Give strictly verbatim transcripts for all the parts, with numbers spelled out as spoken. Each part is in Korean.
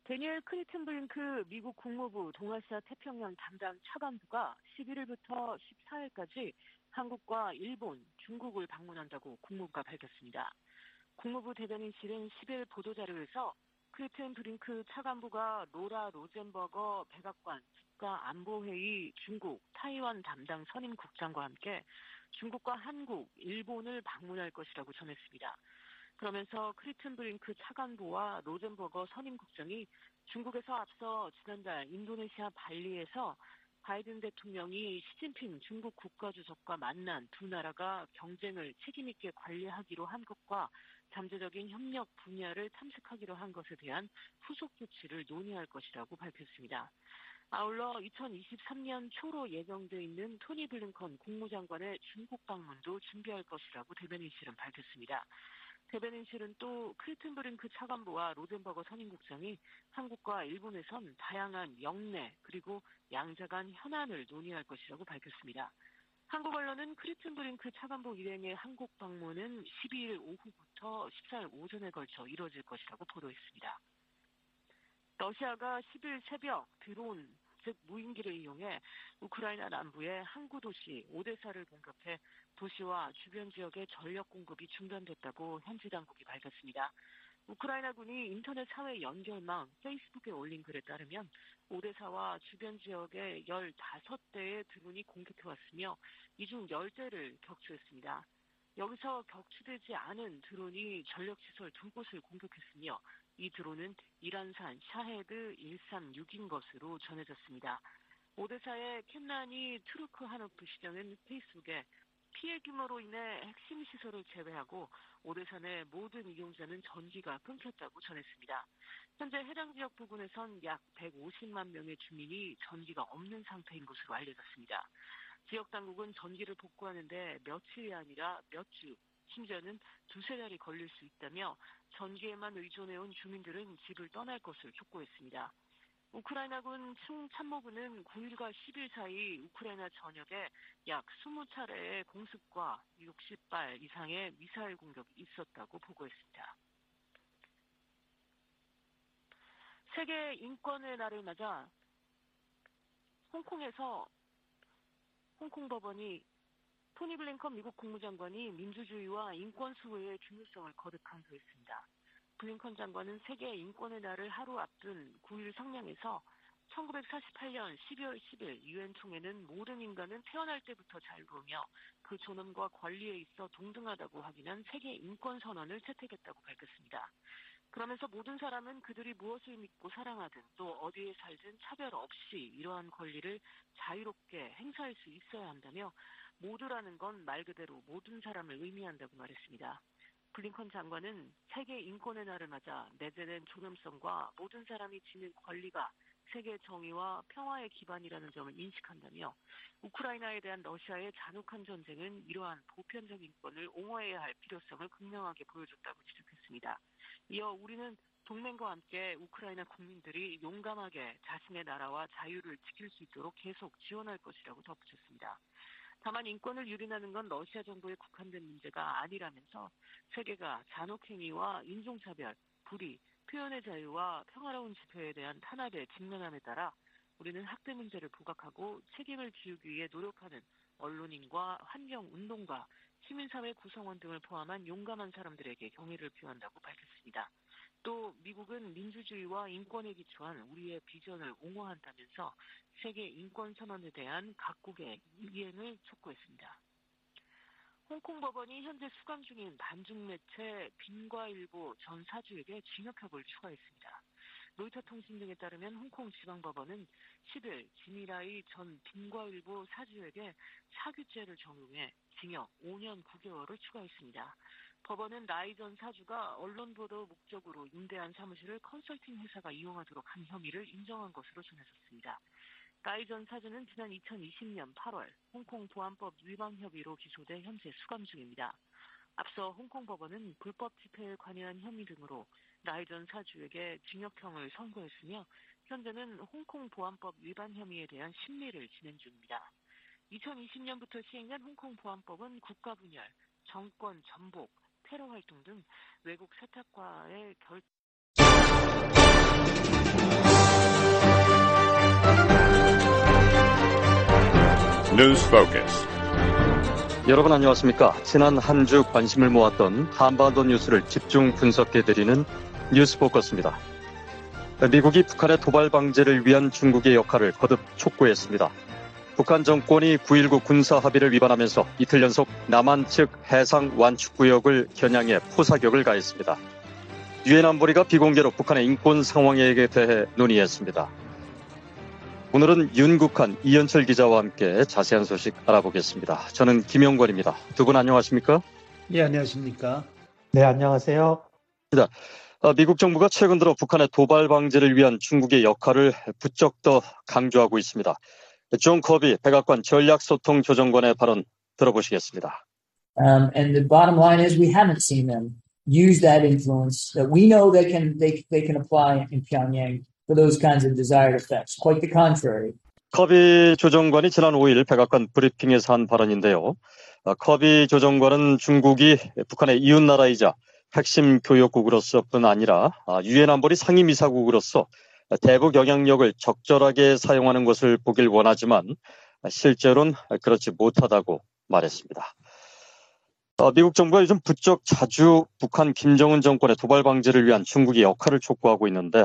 데니엘 크리튼블링크 미국 국무부 동아시아 태평양 담당 차관부가 십일일부터 십사일까지 한국과 일본, 중국을 방문한다고 국무부가 밝혔습니다. 국무부 대변인실은 십일 보도자료에서 크리튼블링크 차관부가 로라 로젠버거 백악관 국가안보회의 중국, 타이완 담당 선임국장과 함께 중국과 한국, 일본을 방문할 것이라고 전했습니다. 그러면서 크리튼블링크 차관보와 로젠버거 선임국장이 중국에서 앞서 지난달 인도네시아 발리에서 바이든 대통령이 시진핑 중국 국가주석과 만난 두 나라가 경쟁을 책임있게 관리하기로 한 것과 잠재적인 협력 분야를 탐색하기로 한 것에 대한 후속 조치를 논의할 것이라고 밝혔습니다. 아울러 이천이십삼년 초로 예정돼 있는 토니 블링컨 국무장관의 중국 방문도 준비할 것이라고 대변인실은 밝혔습니다. 대변인실은 또 크리튼블링크 차관보와 로젠버거 선임국장이 한국과 일본에선 다양한 영내 그리고 양자 간 현안을 논의할 것이라고 밝혔습니다. 한국 언론은 크리튼블링크 차관보 일행의 한국 방문은 십이일 오후부터 십사일 오전에 걸쳐 이뤄질 것이라고 보도했습니다. 러시아가 십일 새벽 드론, 즉 무인기를 이용해 우크라이나 남부의 항구 도시 오데사를 공격해 도시와 주변 지역의 전력 공급이 중단됐다고 현지 당국이 밝혔습니다. 우크라이나군이 인터넷 사회 연결망 페이스북에 올린 글에 따르면 오데사와 주변 지역에 열다섯 대의 드론이 공격해왔으며 이 중 열 대를 격추했습니다. 여기서 격추되지 않은 드론이 전력시설 두 곳을 공격했으며 이 드론은 이란산 샤헤드 백삼십육인 것으로 전해졌습니다. 오데사의 켐라니 트루크하노프 시장은 페이스북에 피해 규모로 인해 핵심 시설을 제외하고 오데사 내 모든 이용자는 전기가 끊겼다고 전했습니다. 현재 해당 지역 부근에선 약 백오십만 명의 주민이 전기가 없는 상태인 것으로 알려졌습니다. 지역 당국은 전기를 복구하는데 며칠이 아니라 몇 주, 심지어는 두세 달이 걸릴 수 있다며 전기에만 의존해온 주민들은 집을 떠날 것을 촉구했습니다. 우크라이나군 참모부는 구일과 십일 사이 우크라이나 전역에 약 이십 차례의 공습과 육십 발 이상의 미사일 공격이 있었다고 보고했습니다. 세계 인권의 날을 맞아 홍콩에서 홍콩 법원이 토니 블링컨 미국 국무장관이 민주주의와 인권 수호의 중요성을 거듭 강조했습니다. 블링컨 장관은 세계 인권의 날을 하루 앞둔 구일 성명에서 천구백사십팔년 십이월 십일 유엔 총회는 모든 인간은 태어날 때부터 자유로우며 그 존엄과 권리에 있어 동등하다고 확인한 세계 인권 선언을 채택했다고 밝혔습니다. 그러면서 모든 사람은 그들이 무엇을 믿고 사랑하든 또 어디에 살든 차별 없이 이러한 권리를 자유롭게 행사할 수 있어야 한다며 모두라는 건 말 그대로 모든 사람을 의미한다고 말했습니다. 블링컨 장관은 세계 인권의 날을 맞아 내재된 존엄성과 모든 사람이 지닌 권리가 세계 정의와 평화의 기반이라는 점을 인식한다며 우크라이나에 대한 러시아의 잔혹한 전쟁은 이러한 보편적 인권을 옹호해야 할 필요성을 극명하게 보여줬다고 지적했습니다. 이어 우리는 동맹과 함께 우크라이나 국민들이 용감하게 자신의 나라와 자유를 지킬 수 있도록 계속 지원할 것이라고 덧붙였습니다. 다만 인권을 유린하는 건 러시아 정부에 국한된 문제가 아니라면서 세계가 잔혹행위와 인종차별, 불의, 표현의 자유와 평화로운 집회에 대한 탄압에 직면함에 따라 우리는 학대 문제를 부각하고 책임을 지우기 위해 노력하는 언론인과 환경운동가, 시민사회 구성원 등을 포함한 용감한 사람들에게 경의를 표한다고 밝혔습니다. 또 미국은 민주주의와 인권에 기초한 우리의 비전을 옹호한다면서 세계 인권 선언에 대한 각국의 이행을 촉구했습니다. 홍콩 법원이 현재 수감 중인 반중 매체 빈과일보 전 사주에게 징역형을 추가했습니다. 로이터 통신 등에 따르면 홍콩 지방법원은 십일 지미라이 전 빈과일보 사주에게 사규죄를 적용해 징역 오 년 구 개월을 추가했습니다. 법원은 라이 전 사주가 언론 보도 목적으로 임대한 사무실을 컨설팅 회사가 이용하도록 한 혐의를 인정한 것으로 전해졌습니다. 라이 전 사주는 지난 이천이십년 팔월 홍콩 보안법 위반 혐의로 기소돼 현재 수감 중입니다. 앞서 홍콩 법원은 불법 집회에 관여한 혐의 등으로 라이 전 사주에게 징역형을 선고했으며 현재는 홍콩 보안법 위반 혐의에 대한 심리를 진행 중입니다. 이천이십년부터 시행된 홍콩 보안법은 국가 분열, 정권 전복, 테러 활동 등 외국 세탁과의 결 뉴스 포커스. 여러분 안녕하십니까? 지난 한 주 관심을 모았던 한반도 뉴스를 집중 분석해드리는 뉴스 포커스입니다. 미국이 북한의 도발 방지를 위한 중국의 역할을 거듭 촉구했습니다. 북한 정권이 구일구 군사 합의를 위반하면서 이틀 연속 남한 측 해상 완축구역을 겨냥해 포사격을 가했습니다. 유엔 안보리가 비공개로 북한의 인권 상황에 대해 논의했습니다. 오늘은 윤국한, 이현철 기자와 함께 자세한 소식 알아보겠습니다. 저는 김영권입니다. 두 분 안녕하십니까? 네, 안녕하십니까? 네, 안녕하세요. 미국 정부가 최근 들어 북한의 도발 방지를 위한 중국의 역할을 부쩍 더 강조하고 있습니다. 존 커비 백악관 전략소통조정관의 발언 들어보시겠습니다. Um, and the bottom line is we haven't seen them use that influence that we know they can they they can apply in Pyongyang for those kinds of desired effects. Quite the contrary. 커비 조정관이 지난 오일 백악관 브리핑에서 한 발언인데요. 커비 조정관은 중국이 북한의 이웃나라이자 핵심 교역국으로서뿐 아니라 유엔 안보리 상임이사국으로서 대북 영향력을 적절하게 사용하는 것을 보길 원하지만 실제로는 그렇지 못하다고 말했습니다. 미국 정부가 요즘 부쩍 자주 북한 김정은 정권의 도발 방지를 위한 중국의 역할을 촉구하고 있는데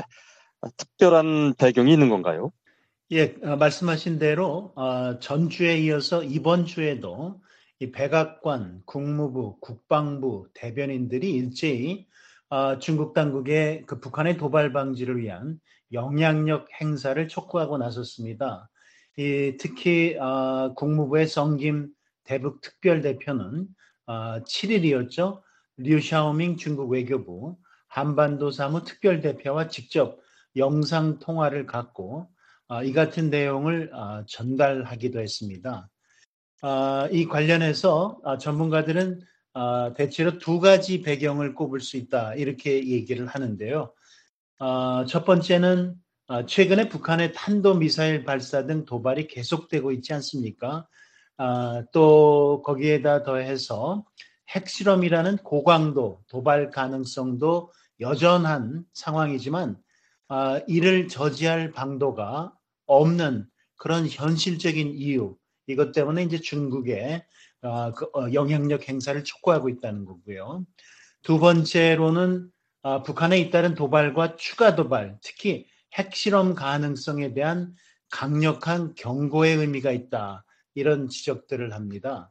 특별한 배경이 있는 건가요? 예, 어, 말씀하신 대로 어, 전주에 이어서 이번 주에도 이 백악관, 국무부, 국방부 대변인들이 일제히 어, 중국 당국의 그 북한의 도발 방지를 위한 영향력 행사를 촉구하고 나섰습니다. 이, 특히 어, 국무부의 성김 대북 특별대표는 어, 칠일이었죠. 류샤오밍 중국 외교부 한반도 사무 특별대표와 직접 영상 통화를 갖고 어, 이 같은 내용을 어, 전달하기도 했습니다. 어, 이 관련해서 어, 전문가들은 어, 대체로 두 가지 배경을 꼽을 수 있다 이렇게 얘기를 하는데요. 어, 첫 번째는 어, 최근에 북한의 탄도미사일 발사 등 도발이 계속되고 있지 않습니까? 어, 또 거기에다 더해서 핵실험이라는 고강도 도발 가능성도 여전한 상황이지만 어, 이를 저지할 방도가 없는 그런 현실적인 이유, 이것 때문에 이제 중국의 어, 그, 어, 영향력 행사를 촉구하고 있다는 거고요. 두 번째로는 어, 북한에 잇따른 도발과 추가 도발, 특히 핵실험 가능성에 대한 강력한 경고의 의미가 있다. 이런 지적들을 합니다.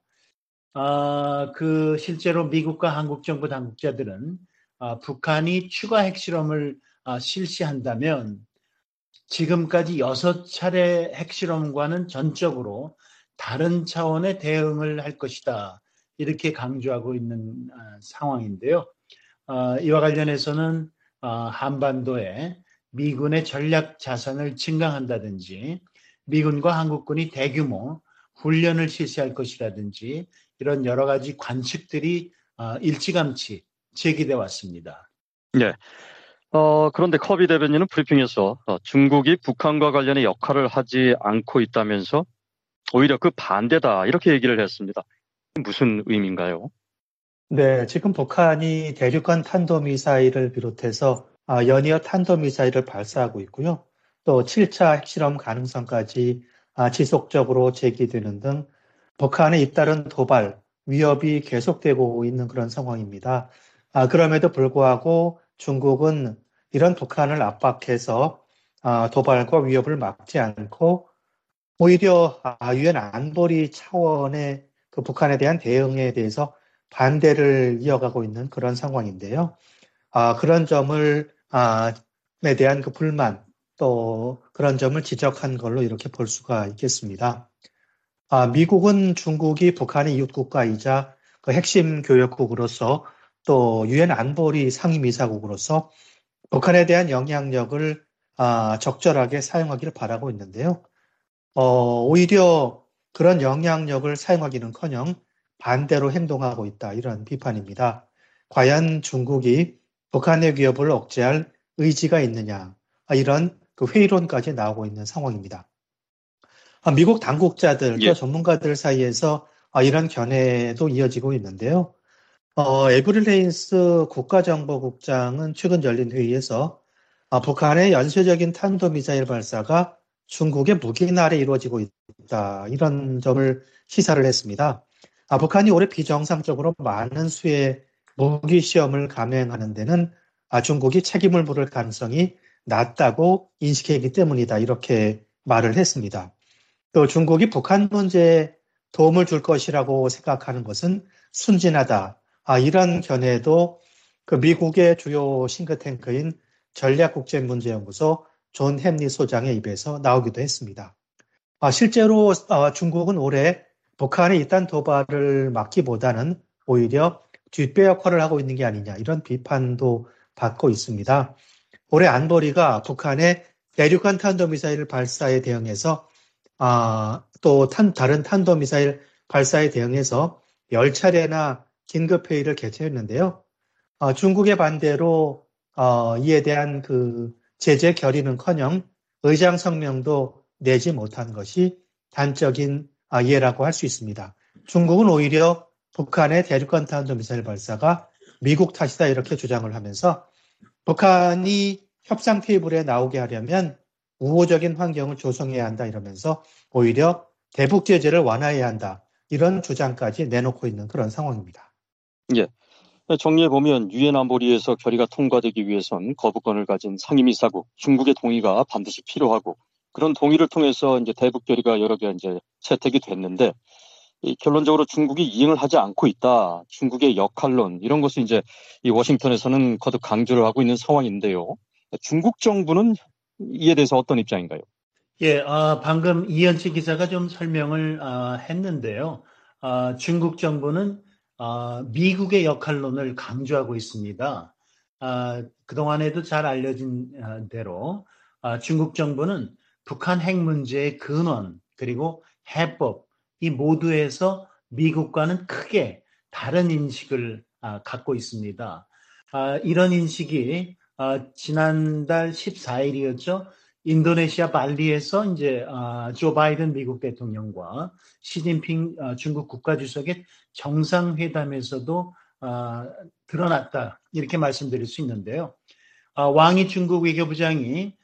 어, 그 실제로 미국과 한국 정부 당국자들은 어, 북한이 추가 핵실험을 어, 실시한다면 지금까지 여섯 차례 핵실험과는 전적으로 다른 차원의 대응을 할 것이다. 이렇게 강조하고 있는 어, 상황인데요. 어, 이와 관련해서는 어, 한반도에 미군의 전략 자산을 증강한다든지 미군과 한국군이 대규모 훈련을 실시할 것이라든지 이런 여러 가지 관측들이 어, 일찌감치 제기돼 왔습니다. 네. 어, 그런데 커비 대변인은 브리핑에서 어, 중국이 북한과 관련해 역할을 하지 않고 있다면서 오히려 그 반대다 이렇게 얘기를 했습니다. 무슨 의미인가요? 네, 지금 북한이 대륙간 탄도미사일을 비롯해서 아, 연이어 탄도미사일을 발사하고 있고요. 또 칠 차 핵실험 가능성까지 아, 지속적으로 제기되는 등 북한에 잇따른 도발, 위협이 계속되고 있는 그런 상황입니다. 아, 그럼에도 불구하고 중국은 이런 북한을 압박해서 아, 도발과 위협을 막지 않고 오히려 아, 유엔 안보리 차원의 그 북한에 대한 대응에 대해서 반대를 이어가고 있는 그런 상황인데요. 아, 그런 점을 아, 에 대한 그 불만 또 그런 점을 지적한 걸로 이렇게 볼 수가 있겠습니다. 아, 미국은 중국이 북한의 이웃 국가이자 그 핵심 교역국으로서 또 유엔 안보리 상임이사국으로서 북한에 대한 영향력을 아, 적절하게 사용하기를 바라고 있는데요. 어, 오히려 그런 영향력을 사용하기는커녕 반대로 행동하고 있다 이런 비판입니다. 과연 중국이 북한의 위협을 억제할 의지가 있느냐 이런 그 회의론까지 나오고 있는 상황입니다. 미국 당국자들 또 예. 전문가들 사이에서 이런 견해도 이어지고 있는데요. 어, 에브릴 헤인스 국가정보국장은 최근 열린 회의에서 북한의 연쇄적인 탄도미사일 발사가 중국의 무기날이 이루어지고 있다. 이런 점을 시사를 했습니다. 아, 북한이 올해 비정상적으로 많은 수의 무기 시험을 감행하는 데는 아, 중국이 책임을 물을 가능성이 낮다고 인식했기 때문이다. 이렇게 말을 했습니다. 또 중국이 북한 문제에 도움을 줄 것이라고 생각하는 것은 순진하다. 아, 이런 견해도 그 미국의 주요 싱크탱크인 전략국제문제연구소 존 햄리 소장의 입에서 나오기도 했습니다. 아, 실제로 아, 중국은 올해 북한의 이딴 도발을 막기보다는 오히려 뒷배 역할을 하고 있는 게 아니냐 이런 비판도 받고 있습니다. 올해 안보리가 북한의 대륙간 탄도미사일 발사에 대응해서 아, 또 탄, 다른 탄도미사일 발사에 대응해서 열 차례나 긴급회의를 개최했는데요. 어, 중국의 반대로 어, 이에 대한 그 제재 결의는커녕 의장 성명도 내지 못한 것이 단적인 아, 예라고 할 수 있습니다. 중국은 오히려 북한의 대륙간 탄도미사일 발사가 미국 탓이다 이렇게 주장을 하면서 북한이 협상 테이블에 나오게 하려면 우호적인 환경을 조성해야 한다 이러면서 오히려 대북 제재를 완화해야 한다. 이런 주장까지 내놓고 있는 그런 상황입니다. 예. 정리해보면 유엔 안보리에서 결의가 통과되기 위해선 거부권을 가진 상임이사국 중국의 동의가 반드시 필요하고 그런 동의를 통해서 이제 대북 결의가 여러 개 이제 채택이 됐는데 이 결론적으로 중국이 이행을 하지 않고 있다. 중국의 역할론 이런 것을 이제 이 워싱턴에서는 거듭 강조를 하고 있는 상황인데요. 중국 정부는 이에 대해서 어떤 입장인가요? 예, 어, 방금 이현치 기자가 좀 설명을 어, 했는데요. 어, 중국 정부는 어, 미국의 역할론을 강조하고 있습니다. 어, 그동안에도 잘 알려진 어, 대로 어, 중국 정부는 북한 핵 문제의 근원 그리고 해법 이 모두에서 미국과는 크게 다른 인식을 어, 갖고 있습니다. 어, 이런 인식이 어, 지난달 십사일이었죠. 인도네시아 발리에서 이제 어, 조 바이든 미국 대통령과 시진핑 어, 중국 국가주석의 정상회담에서도 어, 드러났다 이렇게 말씀드릴 수 있는데요. 어, 왕이 중국 외교부장이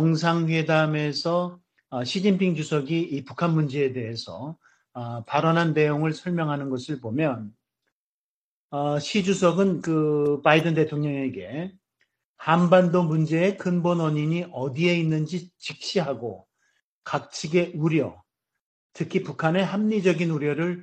정상회담에서 어, 시진핑 주석이 이 북한 문제에 대해서 어, 발언한 내용을 설명하는 것을 보면 어, 시 주석은 그 바이든 대통령에게 한반도 문제의 근본 원인이 어디에 있는지 직시하고 각 측의 우려, 특히 북한의 합리적인 우려를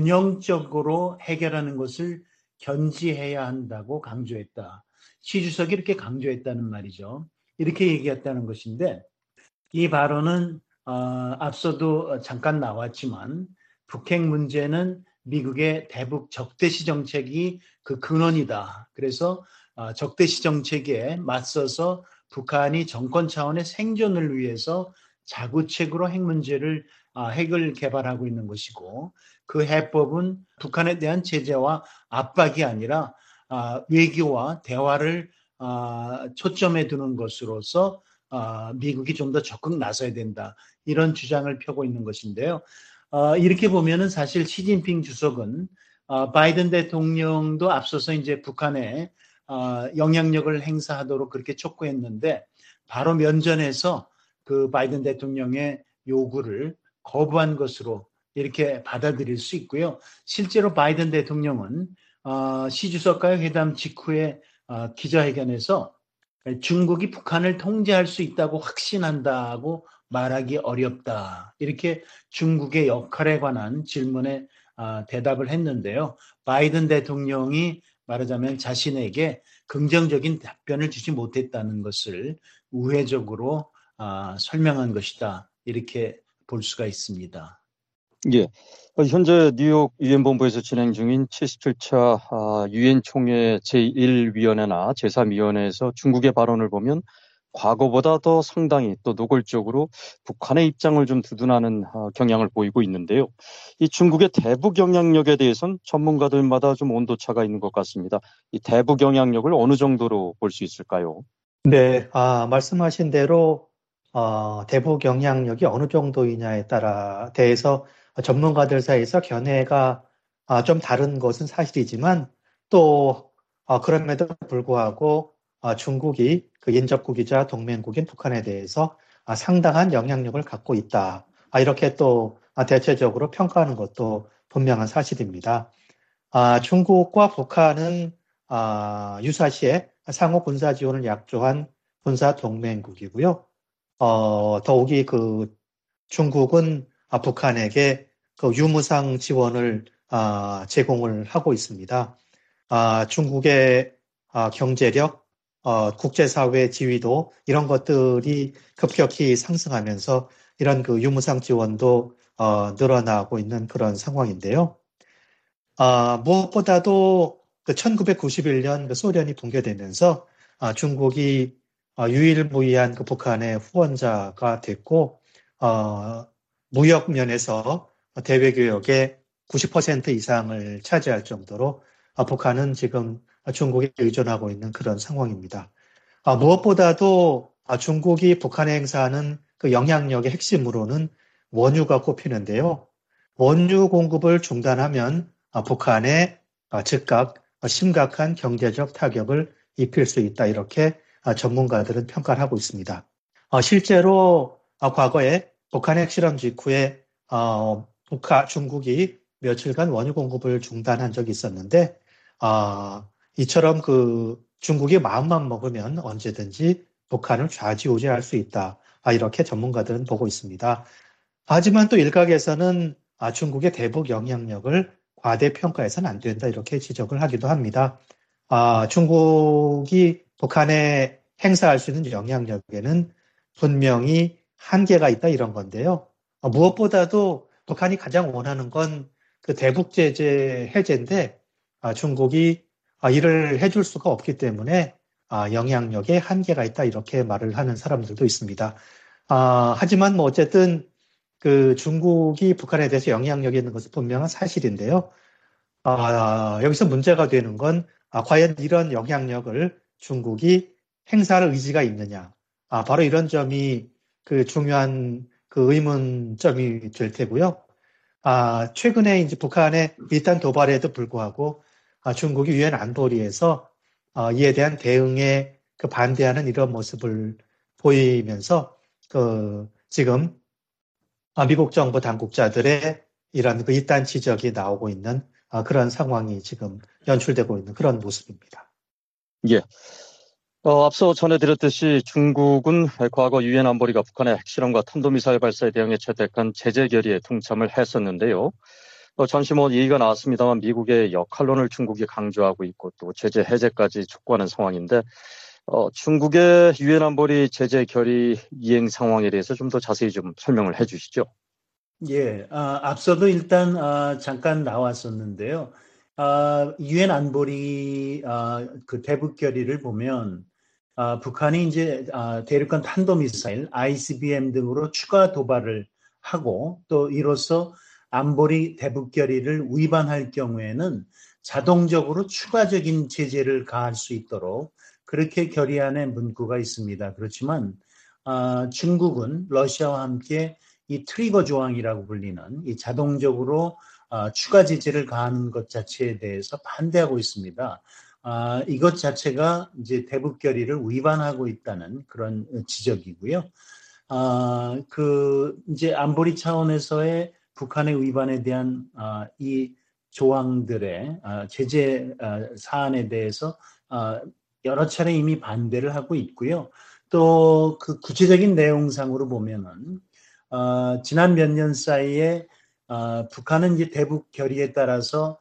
균형적으로 해결하는 것을 견지해야 한다고 강조했다. 시 주석이 이렇게 강조했다는 말이죠. 이렇게 얘기했다는 것인데 이 발언은 어, 앞서도 잠깐 나왔지만 북핵 문제는 미국의 대북 적대시 정책이 그 근원이다. 그래서 적대시 정책에 맞서서 북한이 정권 차원의 생존을 위해서 자구책으로 핵 문제를 핵을 개발하고 있는 것이고 그 해법은 북한에 대한 제재와 압박이 아니라 외교와 대화를 초점에 두는 것으로서 미국이 좀 더 적극 나서야 된다. 이런 주장을 펴고 있는 것인데요. 이렇게 보면은 사실 시진핑 주석은 바이든 대통령도 앞서서 이제 북한에 어, 영향력을 행사하도록 그렇게 촉구했는데 바로 면전에서 그 바이든 대통령의 요구를 거부한 것으로 이렇게 받아들일 수 있고요. 실제로 바이든 대통령은 어, 시 주석과의 회담 직후에 어, 기자회견에서 중국이 북한을 통제할 수 있다고 확신한다고 말하기 어렵다. 이렇게 중국의 역할에 관한 질문에 어, 대답을 했는데요. 바이든 대통령이 말하자면 자신에게 긍정적인 답변을 주지 못했다는 것을 우회적으로 아, 설명한 것이다. 이렇게 볼 수가 있습니다. 예. 현재 뉴욕 유엔 본부에서 진행 중인 칠십칠 차 유엔 총회 제일 위원회나 제삼 위원회에서 중국의 발언을 보면 과거보다 더 상당히 또 노골적으로 북한의 입장을 좀 두둔하는 경향을 보이고 있는데요. 이 중국의 대북 영향력에 대해서는 전문가들마다 좀 온도차가 있는 것 같습니다. 이 대북 영향력을 어느 정도로 볼 수 있을까요? 네, 아, 말씀하신 대로 어, 대북 영향력이 어느 정도이냐에 따라 대해서 전문가들 사이에서 견해가 아, 좀 다른 것은 사실이지만 또 어, 그럼에도 불구하고 어, 중국이 그 인접국이자 동맹국인 북한에 대해서 상당한 영향력을 갖고 있다. 이렇게 또 대체적으로 평가하는 것도 분명한 사실입니다. 중국과 북한은 유사시에 상호 군사 지원을 약조한 군사 동맹국이고요. 어, 더욱이 그 중국은 북한에게 그 유무상 지원을 제공을 하고 있습니다. 중국의 경제력, 어, 국제사회 지위도 이런 것들이 급격히 상승하면서 이런 그 유무상 지원도 어, 늘어나고 있는 그런 상황인데요. 아, 무엇보다도 그 천구백구십일 년 그 소련이 붕괴되면서 아, 중국이 아, 유일무이한 그 북한의 후원자가 됐고 어, 무역 면에서 대외교역의 구십 퍼센트 이상을 차지할 정도로 아, 북한은 지금 중국에 의존하고 있는 그런 상황입니다. 아, 무엇보다도 아, 중국이 북한에 행사하는 그 영향력의 핵심으로는 원유가 꼽히는데요. 원유 공급을 중단하면 아, 북한에 아, 즉각 심각한 경제적 타격을 입힐 수 있다. 이렇게 아, 전문가들은 평가를 하고 있습니다. 아, 실제로 아, 과거에 북한 핵실험 직후에 어, 북한, 중국이 며칠간 원유 공급을 중단한 적이 있었는데 아, 이처럼 그 중국이 마음만 먹으면 언제든지 북한을 좌지우지할 수 있다. 아, 이렇게 전문가들은 보고 있습니다. 하지만 또 일각에서는 아, 중국의 대북 영향력을 과대평가해서는 안 된다. 이렇게 지적을 하기도 합니다. 아, 중국이 북한에 행사할 수 있는 영향력에는 분명히 한계가 있다. 이런 건데요. 아, 무엇보다도 북한이 가장 원하는 건 그 대북 제재 해제인데 아, 중국이 아, 이를 해줄 수가 없기 때문에 아, 영향력에 한계가 있다 이렇게 말을 하는 사람들도 있습니다. 아, 하지만 뭐 어쨌든 그 중국이 북한에 대해서 영향력이 있는 것은 분명한 사실인데요. 아, 여기서 문제가 되는 건 아, 과연 이런 영향력을 중국이 행사할 의지가 있느냐. 아, 바로 이런 점이 그 중요한 그 의문점이 될 테고요. 아, 최근에 이제 북한의 비탄 도발에도 불구하고 아, 중국이 유엔 안보리에서 아, 이에 대한 대응에 그 반대하는 이런 모습을 보이면서 그 지금 아, 미국 정부 당국자들의 이런 그 이단 지적이 나오고 있는 아, 그런 상황이 지금 연출되고 있는 그런 모습입니다. 예. 어, 앞서 전해드렸듯이 중국은 과거 유엔 안보리가 북한의 핵실험과 탄도미사일 발사에 대응해 채택한 제재 결의에 동참을 했었는데요. 어, 잠시 뭐 얘기가 나왔습니다만 미국의 역할론을 중국이 강조하고 있고 또 제재 해제까지 촉구하는 상황인데 어, 중국의 유엔 안보리 제재 결의 이행 상황에 대해서 좀 더 자세히 좀 설명을 해주시죠. 예, 아, 앞서도 일단 아, 잠깐 나왔었는데요. 아, 유엔 안보리 아, 그 대북 결의를 보면 아, 북한이 이제 아, 대륙간 탄도미사일, 아이씨비엠 등으로 추가 도발을 하고 또 이로써 안보리 대북 결의를 위반할 경우에는 자동적으로 추가적인 제재를 가할 수 있도록 그렇게 결의안에 문구가 있습니다. 그렇지만 아, 중국은 러시아와 함께 이 트리거 조항이라고 불리는 이 자동적으로 아, 추가 제재를 가하는 것 자체에 대해서 반대하고 있습니다. 아, 이것 자체가 이제 대북 결의를 위반하고 있다는 그런 지적이고요. 아, 그 이제 안보리 차원에서의 북한의 위반에 대한 아, 이 조항들의 아, 제재 아, 사안에 대해서 아, 여러 차례 이미 반대를 하고 있고요. 또 그 구체적인 내용상으로 보면은 어, 지난 몇 년 사이에 어, 북한은 이제 대북 결의에 따라서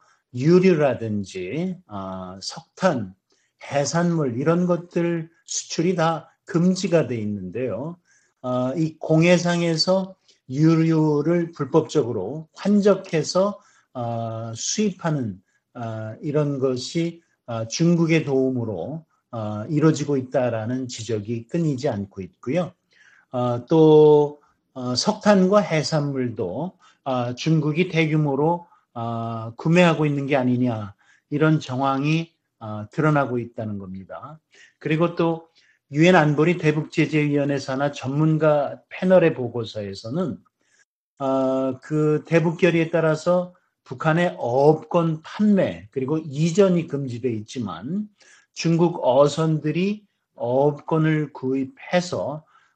유류라든지 어, 석탄, 해산물 이런 것들 수출이 다 금지가 돼 있는데요. 어, 이 공해상에서 유류를 불법적으로 환적해서 어, 수입하는 어, 이런 것이 어, 중국의 도움으로 어, 이루어지고 있다라는 지적이 끊이지 않고 있고요. 어, 또 어, 석탄과 해산물도 어, 중국이 대규모로 어, 구매하고 있는 게 아니냐 이런 정황이 어, 드러나고 있다는 겁니다. 그리고 또 유엔 안보리 대북제재위원회 산하 전문가 패널의 보고서에서는 어, 그 대북 결의에 따라서 북한의 어업권 판매 그리고 이전이 금지되어 있지만 중국 어선들이 어업권을 구입해서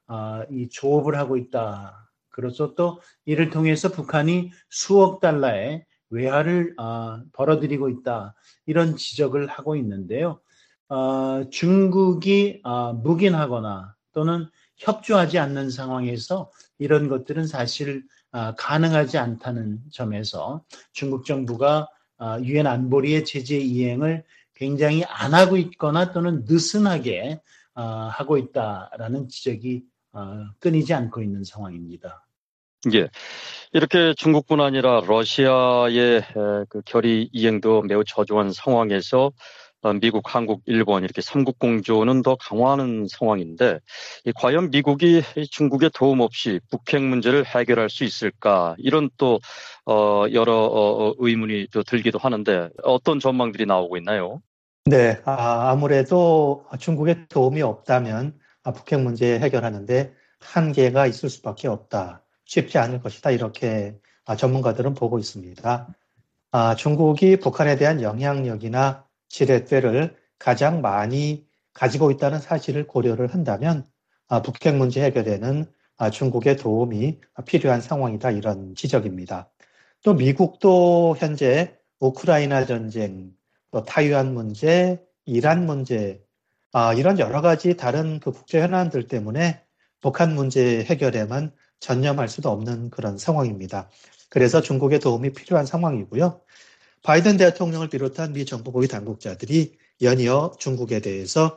어, 이 조업을 하고 있다. 그래서 또 이를 통해서 북한이 수억 달러의 외화를 어, 벌어들이고 있다. 이런 지적을 하고 있는데요. 어, 중국이 어, 묵인하거나 또는 협조하지 않는 상황에서 이런 것들은 사실 어, 가능하지 않다는 점에서 중국 정부가 어, 유엔 안보리의 제재 이행을 굉장히 안 하고 있거나 또는 느슨하게 어, 하고 있다라는 지적이 어, 끊이지 않고 있는 상황입니다. 예. 이렇게 중국뿐 아니라 러시아의 에, 그 결의 이행도 매우 저조한 상황에서 어, 미국, 한국, 일본 이렇게 삼국 공조는 더 강화하는 상황인데 이 과연 미국이 이 중국의 도움 없이 북핵 문제를 해결할 수 있을까 이런 또 어, 여러 어, 의문이 또 들기도 하는데 어떤 전망들이 나오고 있나요? 네, 아, 아무래도 중국의 도움이 없다면 아, 북핵 문제 해결하는데 한계가 있을 수밖에 없다. 쉽지 않을 것이다. 이렇게 아, 전문가들은 보고 있습니다. 아, 중국이 북한에 대한 영향력이나 지렛대를 가장 많이 가지고 있다는 사실을 고려를 한다면 아, 북핵 문제 해결에는 아, 중국의 도움이 필요한 상황이다. 이런 지적입니다. 또 미국도 현재 우크라이나 전쟁, 또 타이완 문제, 이란 문제, 아, 이런 여러 가지 다른 그 국제 현안들 때문에 북한 문제 해결에만 전념할 수도 없는 그런 상황입니다. 그래서 중국의 도움이 필요한 상황이고요. 바이든 대통령을 비롯한 미 정부 고위 당국자들이 연이어 중국에 대해서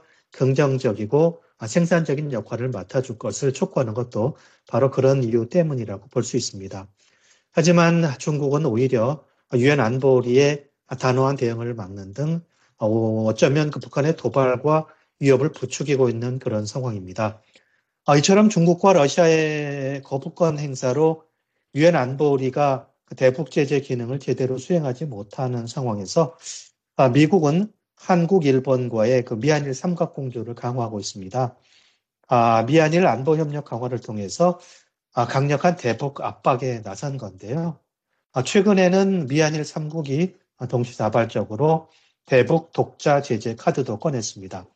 긍정적이고 생산적인 역할을 맡아줄 것을 촉구하는 것도 바로 그런 이유 때문이라고 볼 수 있습니다. 하지만 중국은 오히려 유엔 안보리의 단호한 대응을 막는 등 어쩌면 그 북한의 도발과 위협을 부추기고 있는 그런 상황입니다. 이처럼 중국과 러시아의 거부권 행사로 유엔 안보리가 대북 제재 기능을 제대로 수행하지 못하는 상황에서 미국은 한국, 일본과의 그 미한일 삼각공조를 강화하고 있습니다. 미한일 안보협력 강화를 통해서 강력한 대북 압박에 나선 건데요. 최근에는 미한일 삼국이 동시다발적으로 대북 독자 제재 카드도 꺼냈습니다.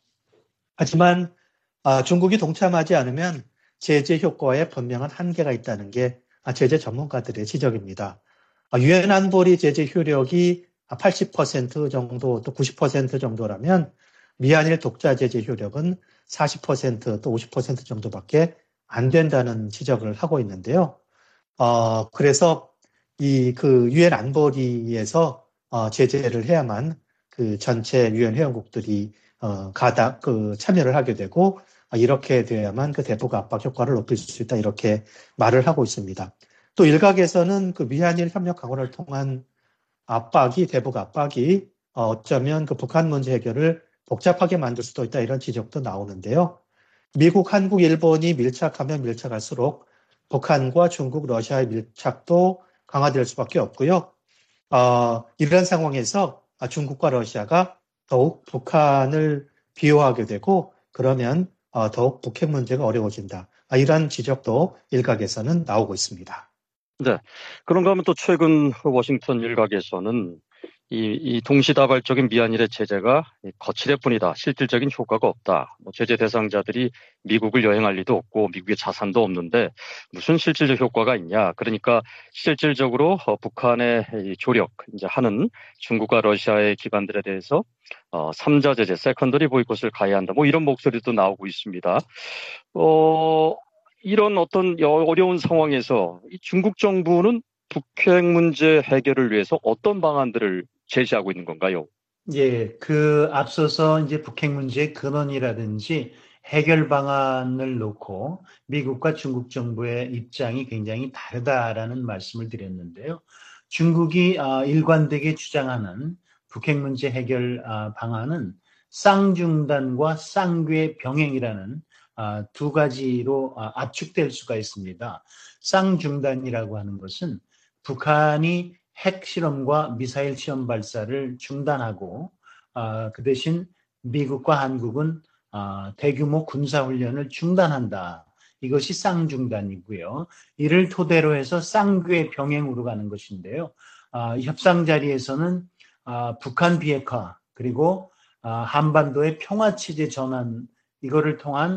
하지만 중국이 동참하지 않으면 제재 효과에 분명한 한계가 있다는 게 제재 전문가들의 지적입니다. 유엔 안보리 제재 효력이 팔십 퍼센트 정도 또 구십 퍼센트 정도라면 미한일 독자 제재 효력은 사십 퍼센트 또 오십 퍼센트 정도밖에 안 된다는 지적을 하고 있는데요. 어, 그래서 이 그 유엔 안보리에서 어, 제재를 해야만 그 전체 유엔 회원국들이 어, 가다 그 참여를 하게 되고 어, 이렇게 돼야만 그 대북 압박 효과를 높일 수 있다 이렇게 말을 하고 있습니다. 또 일각에서는 그 미한일 협력 강화를 통한 압박이 대북 압박이 어, 어쩌면 그 북한 문제 해결을 복잡하게 만들 수도 있다 이런 지적도 나오는데요. 미국, 한국, 일본이 밀착하면 밀착할수록 북한과 중국, 러시아의 밀착도 강화될 수밖에 없고요. 어, 이런 상황에서 중국과 러시아가 더욱 북한을 비호하게 되고 그러면 어, 더욱 북핵 문제가 어려워진다. 이런 지적도 일각에서는 나오고 있습니다. 네. 그런가 하면 또 최근 워싱턴 일각에서는 이, 이 동시다발적인 미한일의 제재가 거칠일 뿐이다. 실질적인 효과가 없다. 뭐 제재 대상자들이 미국을 여행할 리도 없고 미국의 자산도 없는데 무슨 실질적 효과가 있냐. 그러니까 실질적으로 어, 북한의 이 조력 이제 하는 중국과 러시아의 기관들에 대해서 어, 삼자 제재, 세컨더리 보이콧을 가해야 한다. 뭐 이런 목소리도 나오고 있습니다. 어, 이런 어떤 어려운 상황에서 이 중국 정부는 북핵 문제 해결을 위해서 어떤 방안들을 제시하고 있는 건가요? 예, 그 앞서서 이제 북핵 문제의 근원이라든지 해결 방안을 놓고 미국과 중국 정부의 입장이 굉장히 다르다라는 말씀을 드렸는데요. 중국이 일관되게 주장하는 북핵 문제 해결 방안은 쌍중단과 쌍궤 병행이라는 두 가지로 압축될 수가 있습니다. 쌍중단이라고 하는 것은 북한이 핵실험과 미사일 시험 발사를 중단하고 어, 그 대신 미국과 한국은 어, 대규모 군사훈련을 중단한다. 이것이 쌍중단이고요. 이를 토대로 해서 쌍궤 병행으로 가는 것인데요. 어, 협상 자리에서는 어, 북한 비핵화 그리고 어, 한반도의 평화체제 전환 이거를 통한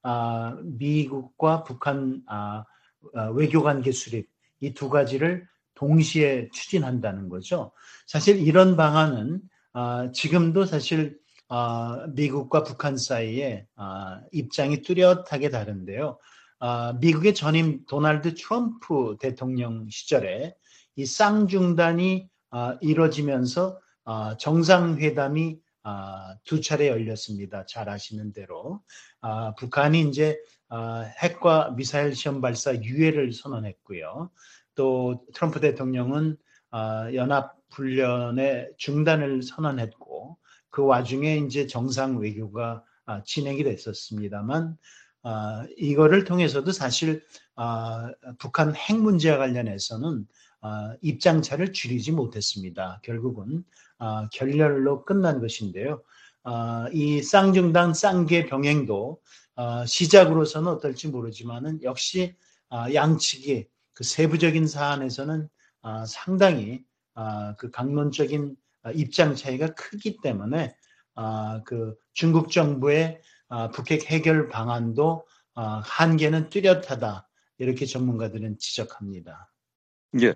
아, 미국과 북한 아, 아, 외교관계 수립 이 두 가지를 동시에 추진한다는 거죠. 사실 이런 방안은 아, 지금도 사실 아, 미국과 북한 사이에 아, 입장이 뚜렷하게 다른데요. 아, 미국의 전임 도널드 트럼프 대통령 시절에 이 쌍중단이 아, 이루어지면서 아, 정상회담이 아, 두 차례 열렸습니다. 잘 아시는 대로 아, 북한이 이제 아, 핵과 미사일 시험 발사 유예를 선언했고요. 또 트럼프 대통령은 아, 연합 훈련의 중단을 선언했고 그 와중에 이제 정상 외교가 아, 진행이 됐었습니다만 아, 이거를 통해서도 사실 아, 북한 핵 문제와 관련해서는 아, 입장차를 줄이지 못했습니다. 결국은 아, 결렬로 끝난 것인데요. 아, 이 쌍중단 쌍계 병행도 아, 시작으로서는 어떨지 모르지만은 역시 아, 양측이 그 세부적인 사안에서는 아, 상당히 아, 그 강론적인 입장 차이가 크기 때문에 아, 그 중국 정부의 아, 북핵 해결 방안도 아, 한계는 뚜렷하다 이렇게 전문가들은 지적합니다. 예.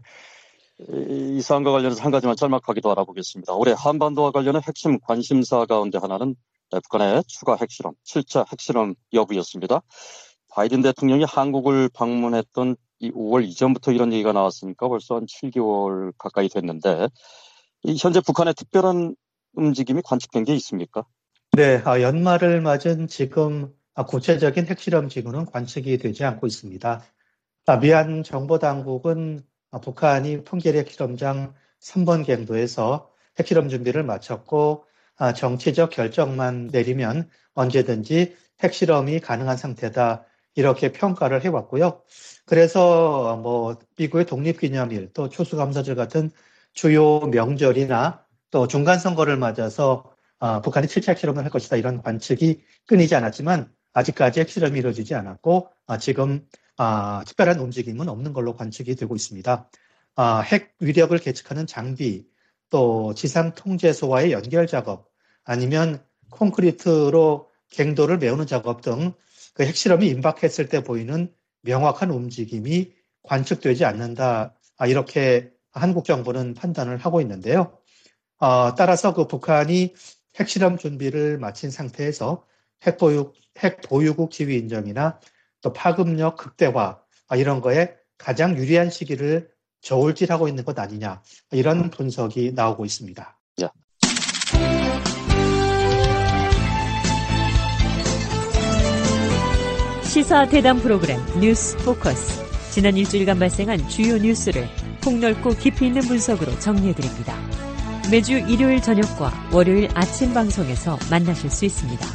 이 사안과 관련해서 한 가지만 짤막하게 더 알아보겠습니다. 올해 한반도와 관련한 핵심 관심사 가운데 하나는 북한의 추가 핵실험, 칠 차 핵실험 여부였습니다. 바이든 대통령이 한국을 방문했던 이 오월 이전부터 이런 얘기가 나왔으니까 벌써 한 칠 개월 가까이 됐는데 이 현재 북한의 특별한 움직임이 관측된 게 있습니까? 네, 아, 연말을 맞은 지금 아, 구체적인 핵실험 징후는 관측이 되지 않고 있습니다. 아, 미얀 정보당국은 아, 북한이 풍계리 핵실험장 삼 번 갱도에서 핵실험 준비를 마쳤고 아, 정치적 결정만 내리면 언제든지 핵실험이 가능한 상태다 이렇게 평가를 해왔고요. 그래서 뭐 미국의 독립기념일 또 추수감사절 같은 주요 명절이나 또 중간선거를 맞아서 아, 북한이 칠 차 핵실험을 할 것이다 이런 관측이 끊이지 않았지만 아직까지 핵실험이 이루어지지 않았고 아, 지금 아, 특별한 움직임은 없는 걸로 관측이 되고 있습니다. 아, 핵 위력을 계측하는 장비, 또 지상 통제소와의 연결 작업, 아니면 콘크리트로 갱도를 메우는 작업 등 그 핵실험이 임박했을 때 보이는 명확한 움직임이 관측되지 않는다. 아, 이렇게 한국 정부는 판단을 하고 있는데요. 어, 따라서 그 북한이 핵실험 준비를 마친 상태에서 핵보유, 핵보유국 지위 인정이나 또 파급력 극대화 이런 거에 가장 유리한 시기를 저울질하고 있는 것 아니냐 이런 분석이 나오고 있습니다. 야. 시사 대담 프로그램 뉴스 포커스. 지난 일주일간 발생한 주요 뉴스를 폭넓고 깊이 있는 분석으로 정리해드립니다. 매주 일요일 저녁과 월요일 아침 방송에서 만나실 수 있습니다.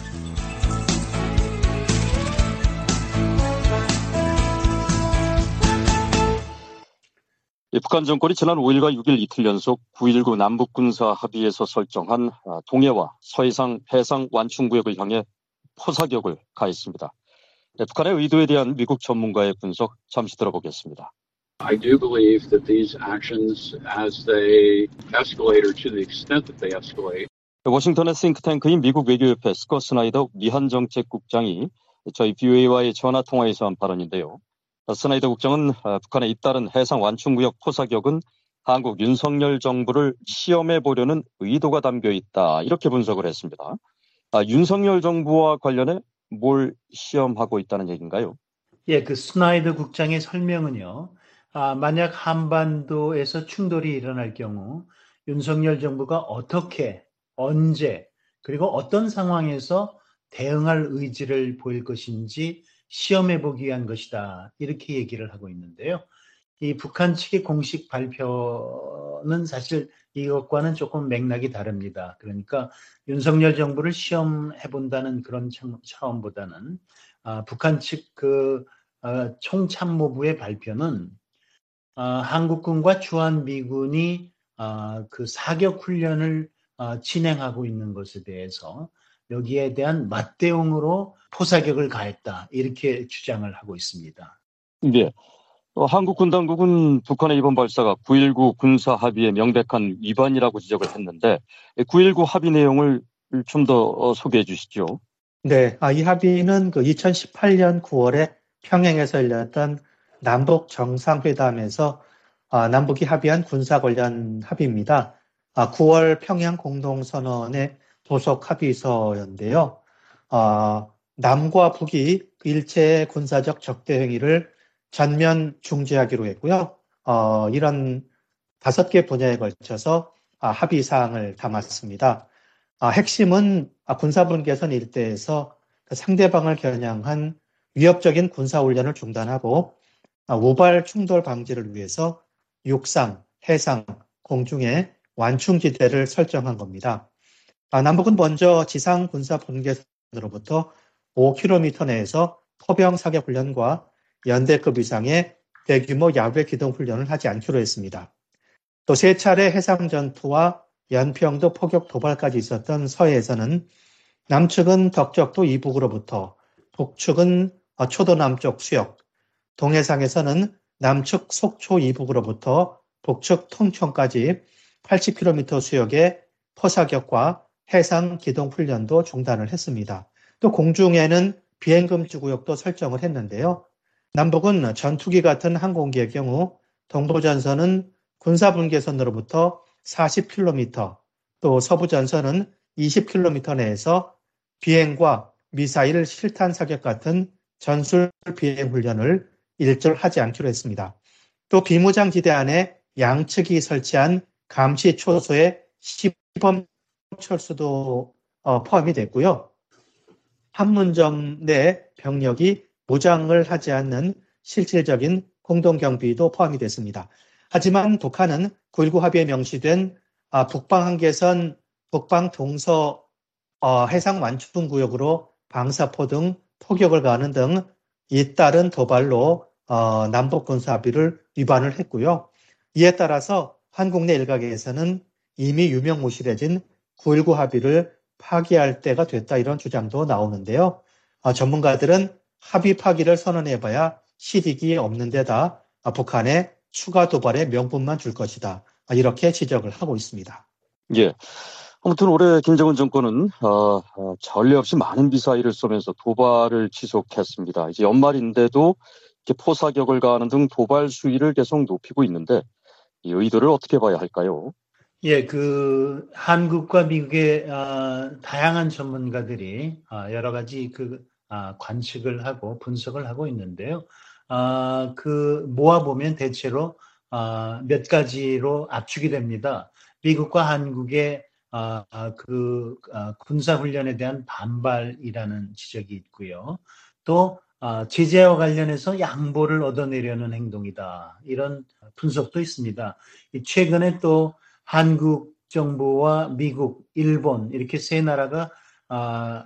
북한 정권이 지난 오일과 육일 이틀 연속 구일구 남북군사 합의에서 설정한 동해와 서해상 해상 완충구역을 향해 포사격을 가했습니다. 북한의 의도에 대한 미국 전문가의 분석 잠시 들어보겠습니다. I do believe that these actions, as they escalate or to the extent that they escalate, 워싱턴의 싱크탱크인 미국 외교협회 스콧 스나이더 미한정책국장이 저희 비오에이와의 전화통화에서 한 발언인데요. 스나이더 국장은 북한의 잇따른 해상 완충구역 포사격은 한국 윤석열 정부를 시험해보려는 의도가 담겨 있다. 이렇게 분석을 했습니다. 아, 윤석열 정부와 관련해 뭘 시험하고 있다는 얘기인가요? 예, 그 스나이더 국장의 설명은요. 아, 만약 한반도에서 충돌이 일어날 경우 윤석열 정부가 어떻게, 언제, 그리고 어떤 상황에서 대응할 의지를 보일 것인지 시험해보기 위한 것이다. 이렇게 얘기를 하고 있는데요. 이 북한 측의 공식 발표는 사실 이것과는 조금 맥락이 다릅니다. 그러니까 윤석열 정부를 시험해본다는 그런 차원보다는 아, 북한 측 그 아, 총참모부의 발표는 아, 한국군과 주한미군이 아, 그 사격 훈련을 아, 진행하고 있는 것에 대해서 여기에 대한 맞대응으로 포사격을 가했다. 이렇게 주장을 하고 있습니다. 네. 어, 한국 군 당국은 북한의 이번 발사가 구일구 군사 합의의 명백한 위반이라고 지적을 했는데 구일구 합의 내용을 좀 더 소개해 주시죠. 네, 아, 이 합의는 그 이천십팔 년 구월에 평양에서 열렸던 남북 정상회담에서 아, 남북이 합의한 군사 관련 합의입니다. 아, 구월 평양 공동선언의 도속 합의서였는데요. 아, 남과 북이 일체의 군사적 적대 행위를 전면 중지하기로 했고요. 어, 이런 다섯 개 분야에 걸쳐서 아, 합의 사항을 담았습니다. 아, 핵심은 아, 군사분 개선 일대에서 그 상대방을 겨냥한 위협적인 군사훈련을 중단하고 아, 우발 충돌 방지를 위해서 육상, 해상, 공중에 완충지대를 설정한 겁니다. 아, 남북은 먼저 지상 군사 분계선으로부터 오 킬로미터 내에서 포병 사격 훈련과 연대급 이상의 대규모 야외 기동 훈련을 하지 않기로 했습니다. 또 세 차례 해상 전투와 연평도 포격 도발까지 있었던 서해에서는 남측은 덕적도 이북으로부터, 북측은 초도 남쪽 수역, 동해상에서는 남측 속초 이북으로부터 북측 통천까지 팔십 킬로미터 수역의 포사격과 해상 기동 훈련도 중단을 했습니다. 또 공중에는 비행금지 구역도 설정을 했는데요. 남북은 전투기 같은 항공기의 경우 동부전선은 군사분계선으로부터 사십 킬로미터, 또 서부전선은 이십 킬로미터 내에서 비행과 미사일 실탄 사격 같은 전술 비행 훈련을 일절하지 않기로 했습니다. 또 비무장지대 안에 양측이 설치한 감시 초소의 시범 철수도 어, 포함이 됐고요. 판문점 내 병력이 무장을 하지 않는 실질적인 공동경비도 포함이 됐습니다. 하지만 북한은 구일구 합의에 명시된 아, 북방 한계선, 북방 동서 어, 해상 완충구역으로 방사포 등 포격을 가하는 등 잇따른 도발로 어, 남북 군사 합의를 위반을 했고요. 이에 따라서 한국 내 일각에서는 이미 유명무실해진 구일구 합의를 파기할 때가 됐다, 이런 주장도 나오는데요. 어, 전문가들은 합의 파기를 선언해봐야 실익이 없는 데다 아, 북한에 추가 도발의 명분만 줄 것이다, 이렇게 지적을 하고 있습니다. 예. 아무튼 올해 김정은 정권은 어, 어, 전례 없이 많은 미사일을 쏘면서 도발을 지속했습니다. 이제 연말인데도 이렇게 포사격을 가하는 등 도발 수위를 계속 높이고 있는데 이 의도를 어떻게 봐야 할까요? 예, 그 한국과 미국의 어, 다양한 전문가들이 어, 여러 가지 그 어, 관측을 하고 분석을 하고 있는데요. 어, 그 모아보면 대체로 어, 몇 가지로 압축이 됩니다. 미국과 한국의 어, 그 어, 군사훈련에 대한 반발이라는 지적이 있고요. 또 어, 제재와 관련해서 양보를 얻어내려는 행동이다, 이런 분석도 있습니다. 최근에 또 한국 정부와 미국, 일본 이렇게 세 나라가 어,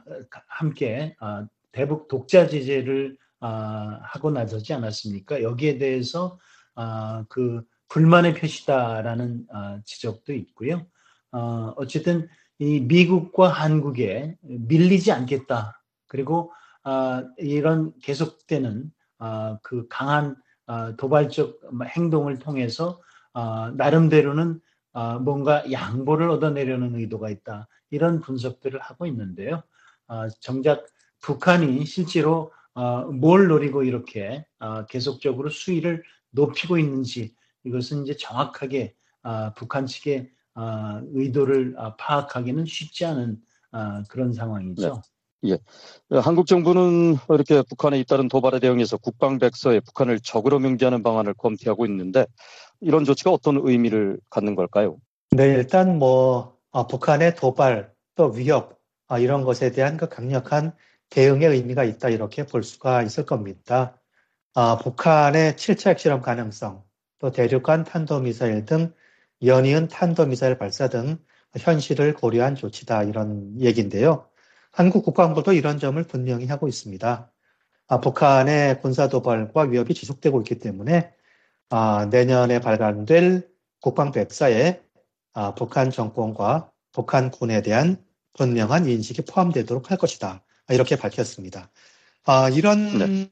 함께 어, 대북 독자 제재를 어, 하고 나서지 않았습니까? 여기에 대해서 어, 그 불만의 표시다라는 어, 지적도 있고요. 어, 어쨌든 이 미국과 한국에 밀리지 않겠다. 그리고 어, 이런 계속되는 어, 그 강한 어, 도발적 행동을 통해서 어, 나름대로는 어, 뭔가 양보를 얻어내려는 의도가 있다, 이런 분석들을 하고 있는데요. 어, 정작 북한이 실제로 어, 뭘 노리고 이렇게 어, 계속적으로 수위를 높이고 있는지, 이것은 이제 정확하게 어, 북한 측의 어, 의도를 어, 파악하기는 쉽지 않은 어, 그런 상황이죠. 네. 예. 한국 정부는 이렇게 북한에 잇따른 도발에 대응해서 국방백서에 북한을 적으로 명기하는 방안을 검토하고 있는데 이런 조치가 어떤 의미를 갖는 걸까요? 네, 일단 뭐 어, 북한의 도발 또 위협 어, 이런 것에 대한 그 강력한 대응의 의미가 있다, 이렇게 볼 수가 있을 겁니다. 어, 북한의 칠 차 핵실험 가능성, 또 대륙간 탄도미사일 등 연이은 탄도미사일 발사 등 현실을 고려한 조치다, 이런 얘기인데요. 한국 국방부도 이런 점을 분명히 하고 있습니다. 아, 북한의 군사도발과 위협이 지속되고 있기 때문에 아, 내년에 발간될 국방백서에 아, 북한 정권과 북한군에 대한 분명한 인식이 포함되도록 할 것이다, 이렇게 밝혔습니다. 아, 이런 네.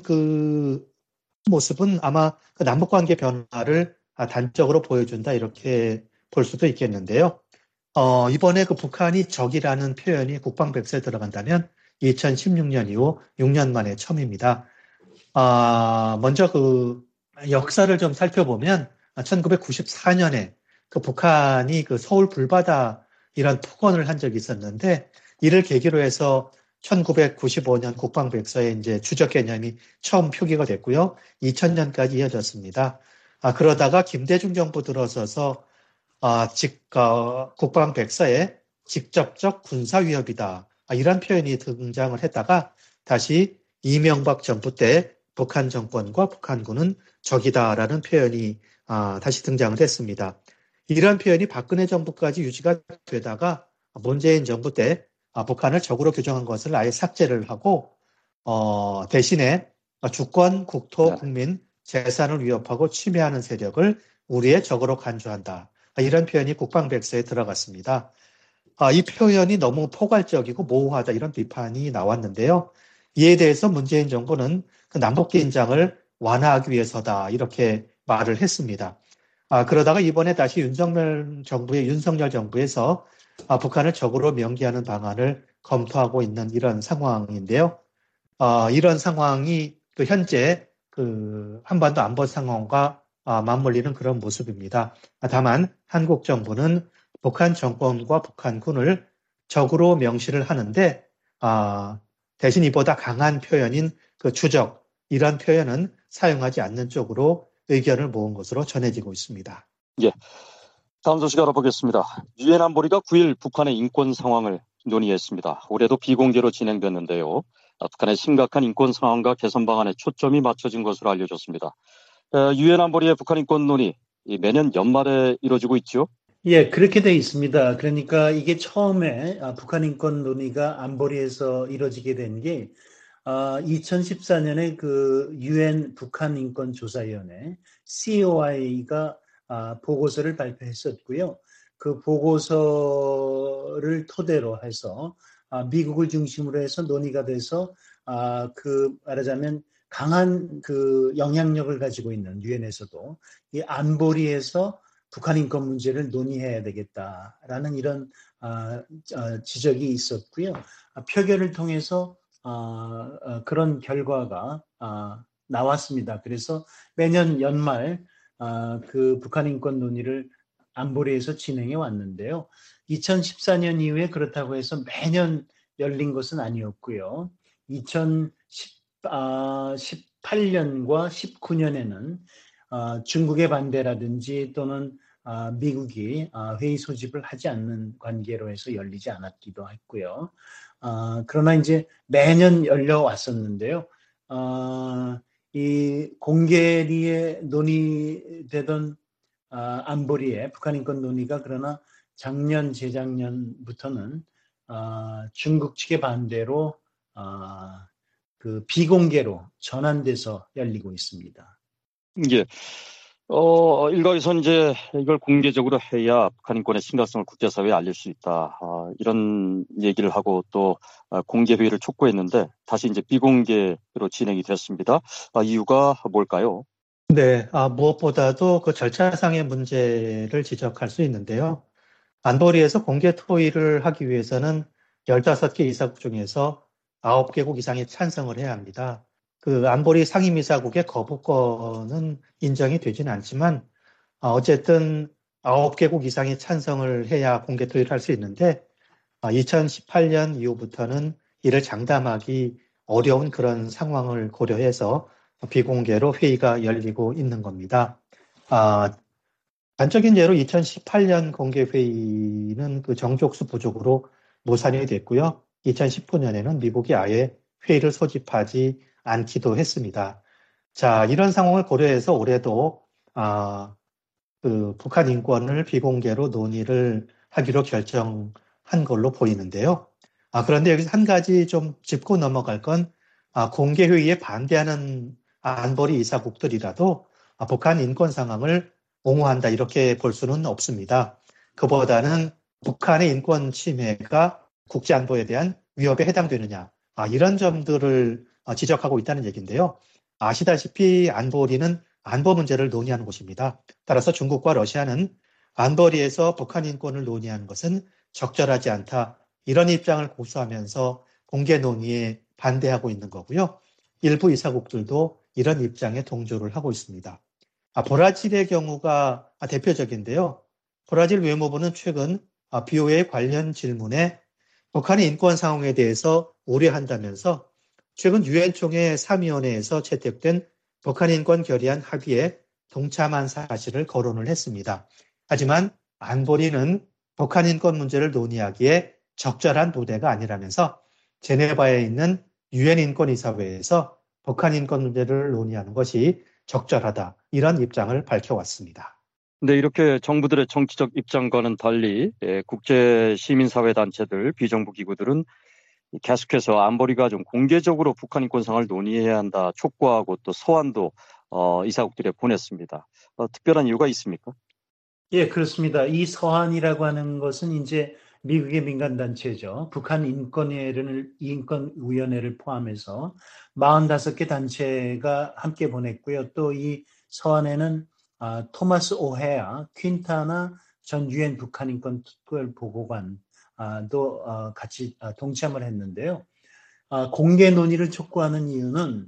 그 모습은 아마 그 남북관계 변화를 단적으로 보여준다, 이렇게 볼 수도 있겠는데요. 어, 이번에 그 북한이 적이라는 표현이 국방백서에 들어간다면 이천십육 년 이후 육 년 만에 처음입니다. 아, 먼저 그 역사를 좀 살펴보면 천구백구십사 년에 그 북한이 그 서울 불바다 이런 폭언을 한 적이 있었는데 이를 계기로 해서 천구백구십오 년 국방백서에 이제 주적 개념이 처음 표기가 됐고요. 이천 년까지 이어졌습니다. 아, 그러다가 김대중 정부 들어서서 아, 직, 어, 국방백서에 직접적 군사 위협이다. 아, 이런 표현이 등장을 했다가 다시 이명박 정부 때 북한 정권과 북한군은 적이다라는 표현이 아, 다시 등장을 했습니다. 이런 표현이 박근혜 정부까지 유지가 되다가 문재인 정부 때 아, 북한을 적으로 규정한 것을 아예 삭제를 하고 어, 대신에 주권, 국토, 국민, 재산을 위협하고 침해하는 세력을 우리의 적으로 간주한다. 아, 이런 표현이 국방백서에 들어갔습니다. 아, 이 표현이 너무 포괄적이고 모호하다 이런 비판이 나왔는데요. 이에 대해서 문재인 정부는 그 남북긴장을 완화하기 위해서다 이렇게 말을 했습니다. 아, 그러다가 이번에 다시 윤석열 정부의 윤석열 정부에서 아, 북한을 적으로 명기하는 방안을 검토하고 있는 이런 상황인데요. 아, 이런 상황이 그 현재 그 한반도 안보 상황과 아, 맞물리는 그런 모습입니다. 아, 다만 한국 정부는 북한 정권과 북한군을 적으로 명시를 하는데 아, 대신 이보다 강한 표현인 그 추적 이런 표현은 사용하지 않는 쪽으로 의견을 모은 것으로 전해지고 있습니다. 예. 다음 소식 알아보겠습니다. 유엔 안보리가 구 일 북한의 인권 상황을 논의했습니다. 올해도 비공개로 진행됐는데요. 북한의 심각한 인권 상황과 개선 방안에 초점이 맞춰진 것으로 알려졌습니다. 유엔 안보리의 북한 인권 논의 매년 연말에 이루어지고 있죠? 예, 그렇게 돼 있습니다. 그러니까 이게 처음에 북한 인권 논의가 안보리에서 이루어지게 된 게 이천십사 년에 그 유엔 북한 인권 조사위원회 씨오아이가 보고서를 발표했었고요. 그 보고서를 토대로 해서 미국을 중심으로 해서 논의가 돼서 그 말하자면 강한 그 영향력을 가지고 있는 유엔에서도 이 안보리에서 북한 인권 문제를 논의해야 되겠다라는 이런 지적이 있었고요. 표결을 통해서 그런 결과가 나왔습니다. 그래서 매년 연말 그 북한 인권 논의를 안보리에서 진행해 왔는데요. 이천십사 년 이후에 그렇다고 해서 매년 열린 것은 아니었고요. 이천십팔 년과 십구 년에는 중국의 반대라든지 또는 미국이 회의 소집을 하지 않는 관계로 해서 열리지 않았기도 했고요. 그러나 이제 매년 열려 왔었는데요. 이 공개리에 논의되던 안보리의 북한 인권 논의가 그러나 작년, 재작년부터는 중국 측의 반대로 그 비공개로 전환돼서 열리고 있습니다. 예. 어, 일각에서는 이제 이걸 공개적으로 해야 북한 인권의 심각성을 국제사회에 알릴 수 있다. 아, 이런 얘기를 하고 또 공개 회의를 촉구했는데 다시 이제 비공개로 진행이 됐습니다. 아, 이유가 뭘까요? 네, 아, 무엇보다도 그 절차상의 문제를 지적할 수 있는데요. 안보리에서 공개 토의를 하기 위해서는 열다섯 개 이사국 중에서 아홉 개국 이상이 찬성을 해야 합니다. 그 안보리 상임이사국의 거부권은 인정이 되지는 않지만 어쨌든 아홉 개국 이상이 찬성을 해야 공개 토의를 할 수 있는데 이천십팔 년 이후부터는 이를 장담하기 어려운 그런 상황을 고려해서 비공개로 회의가 열리고 있는 겁니다. 아, 단적인 예로 이천십팔 년 공개 회의는 그 정족수 부족으로 무산이 됐고요. 이천십구 년에는 미국이 아예 회의를 소집하지 않기도 했습니다. 자, 이런 상황을 고려해서 올해도 아, 그 북한 인권을 비공개로 논의를 하기로 결정한 걸로 보이는데요. 아, 그런데 여기서 한 가지 좀 짚고 넘어갈 건 아, 공개 회의에 반대하는 안보리 이사국들이라도 아, 북한 인권 상황을 옹호한다 이렇게 볼 수는 없습니다. 그보다는 북한의 인권 침해가 국제 안보에 대한 위협에 해당되느냐 아, 이런 점들을 지적하고 있다는 얘기인데요. 아시다시피 안보리는 안보 문제를 논의하는 곳입니다. 따라서 중국과 러시아는 안보리에서 북한 인권을 논의하는 것은 적절하지 않다. 이런 입장을 고수하면서 공개 논의에 반대하고 있는 거고요. 일부 이사국들도 이런 입장에 동조를 하고 있습니다. 아, 브라질의 경우가 대표적인데요. 브라질 외무부는 최근 비오에이 관련 질문에 북한의 인권 상황에 대해서 우려한다면서 최근 유엔 총회 삼위원회에서 채택된 북한 인권 결의안 합의에 동참한 사실을 거론을 했습니다. 하지만 안보리는 북한 인권 문제를 논의하기에 적절한 부대가 아니라면서 제네바에 있는 유엔 인권이사회에서 북한 인권 문제를 논의하는 것이 적절하다, 이런 입장을 밝혀왔습니다. 네, 이렇게 정부들의 정치적 입장과는 달리 국제 시민사회 단체들, 비정부 기구들은 계속해서 안보리가 좀 공개적으로 북한 인권 상황을 논의해야 한다 촉구하고 또 서한도 어, 이사국들에 보냈습니다. 어, 특별한 이유가 있습니까? 예, 그렇습니다. 이 서한이라고 하는 것은 이제 미국의 민간단체죠. 북한 인권위원회를, 인권위원회를 포함해서 사십오 개 단체가 함께 보냈고요. 또 이 서한에는 아, 토마스 오헤아, 퀸타나 전 유엔 북한 인권 특별 보고관도 어, 같이 동참을 했는데요. 아, 공개 논의를 촉구하는 이유는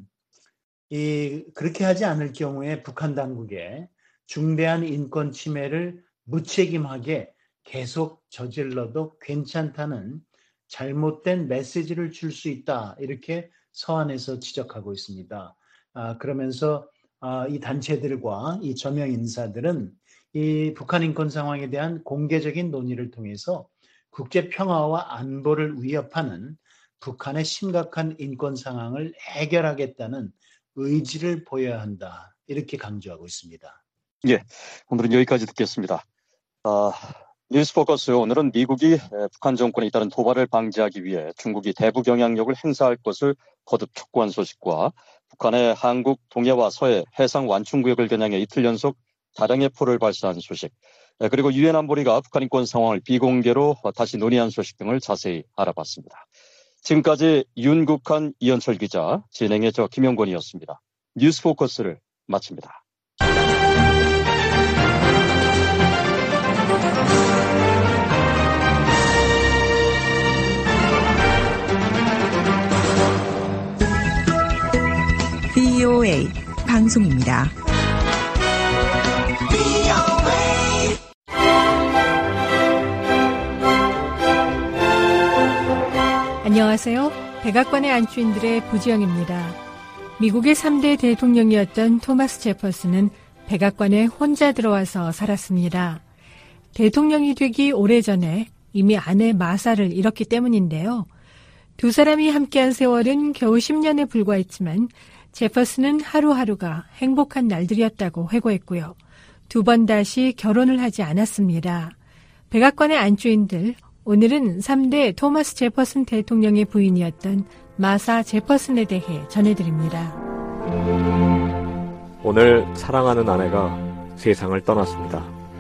이, 그렇게 하지 않을 경우에 북한 당국에 중대한 인권 침해를 무책임하게 계속 저질러도 괜찮다는 잘못된 메시지를 줄 수 있다, 이렇게 서한에서 지적하고 있습니다. 아, 그러면서 아, 이 단체들과 이 저명 인사들은 이 북한 인권 상황에 대한 공개적인 논의를 통해서 국제 평화와 안보를 위협하는 북한의 심각한 인권 상황을 해결하겠다는 의지를 보여야 한다, 이렇게 강조하고 있습니다. 예, 오늘은 여기까지 듣겠습니다. 아, 뉴스포커스, 오늘은 미국이 북한 정권에 잇따른 도발을 방지하기 위해 중국이 대북 영향력을 행사할 것을 거듭 촉구한 소식과 북한의 한국 동해와 서해 해상 완충구역을 겨냥해 이틀 연속 다량의 포를 발사한 소식, 그리고 유엔 안보리가 북한 인권 상황을 비공개로 다시 논의한 소식 등을 자세히 알아봤습니다. 지금까지 윤국한, 이현철 기자, 진행의 저 김영권이었습니다. 뉴스포커스를 마칩니다. 브이오에이 방송입니다. 안녕하세요. 백악관의 안주인들의 부지영입니다. 미국의 삼 대 대통령이었던 토마스 제퍼슨은 백악관에 혼자 들어와서 살았습니다. 대통령이 되기 오래전에 이미 아내 마사를 잃었기 때문인데요. 두 사람이 함께한 세월은 겨우 십 년에 불과했지만 제퍼슨은 하루하루가 행복한 날들이었다고 회고했고요. 두 번 다시 결혼을 하지 않았습니다. 백악관의 안주인들, 오늘은 삼 대 토마스 제퍼슨 대통령의 부인이었던 마사 제퍼슨에 대해 전해드립니다. 오늘 사랑하는 아내가 세상을 떠났습니다.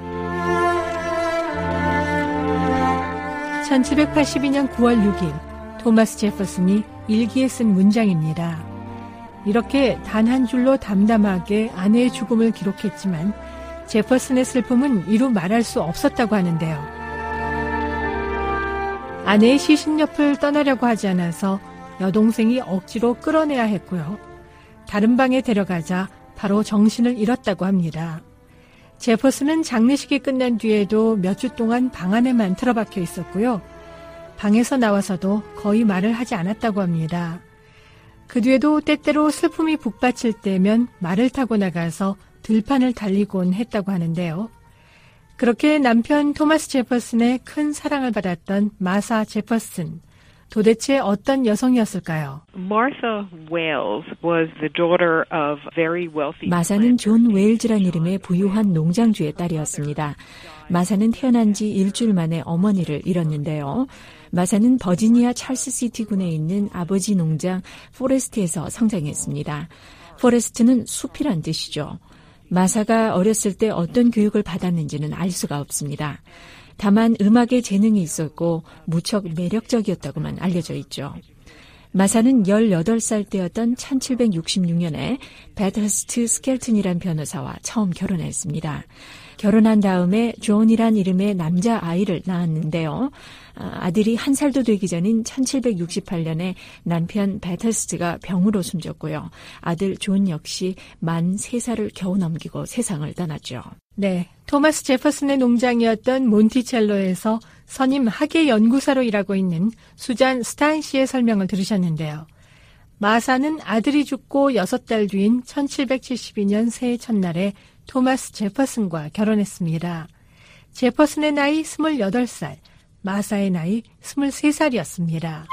천칠백팔십이 년 구월 육일, 토마스 제퍼슨이 일기에 쓴 문장입니다. 이렇게 단 한 줄로 담담하게 아내의 죽음을 기록했지만 제퍼슨의 슬픔은 이루 말할 수 없었다고 하는데요. 아내의 시신 옆을 떠나려고 하지 않아서 여동생이 억지로 끌어내야 했고요. 다른 방에 데려가자 바로 정신을 잃었다고 합니다. 제퍼슨은 장례식이 끝난 뒤에도 몇 주 동안 방 안에만 틀어박혀 있었고요. 방에서 나와서도 거의 말을 하지 않았다고 합니다. 그 뒤에도 때때로 슬픔이 북받칠 때면 말을 타고 나가서 들판을 달리곤 했다고 하는데요. 그렇게 남편 토마스 제퍼슨의 큰 사랑을 받았던 마사 제퍼슨, 도대체 어떤 여성이었을까요? 마사는 존 웨일즈란 이름의 부유한 농장주의 딸이었습니다. 마사는 태어난 지 일주일 만에 어머니를 잃었는데요. 마사는 버지니아 찰스시티군에 있는 아버지 농장 포레스트에서 성장했습니다. 포레스트는 숲이란 뜻이죠. 마사가 어렸을 때 어떤 교육을 받았는지는 알 수가 없습니다. 다만 음악에 재능이 있었고 무척 매력적이었다고만 알려져 있죠. 마사는 열여덟 살 때였던 천칠백육십육 년에 배트허스트 스켈튼이란 변호사와 처음 결혼했습니다. 결혼한 다음에 존이란 이름의 남자아이를 낳았는데요. 아들이 한 살도 되기 전인 천칠백육십팔 년에 남편 베테스트가 병으로 숨졌고요. 아들 존 역시 만 세 살을 겨우 넘기고 세상을 떠났죠. 네, 토마스 제퍼슨의 농장이었던 몬티첼로에서 선임 학예 연구사로 일하고 있는 수잔 스타인 씨의 설명을 들으셨는데요. 마사는 아들이 죽고 여섯 달 뒤인 천칠백칠십이 년 새해 첫날에 토마스 제퍼슨과 결혼했습니다. 제퍼슨의 나이 스물여덟 살, 마사의 나이 스물세 살이었습니다.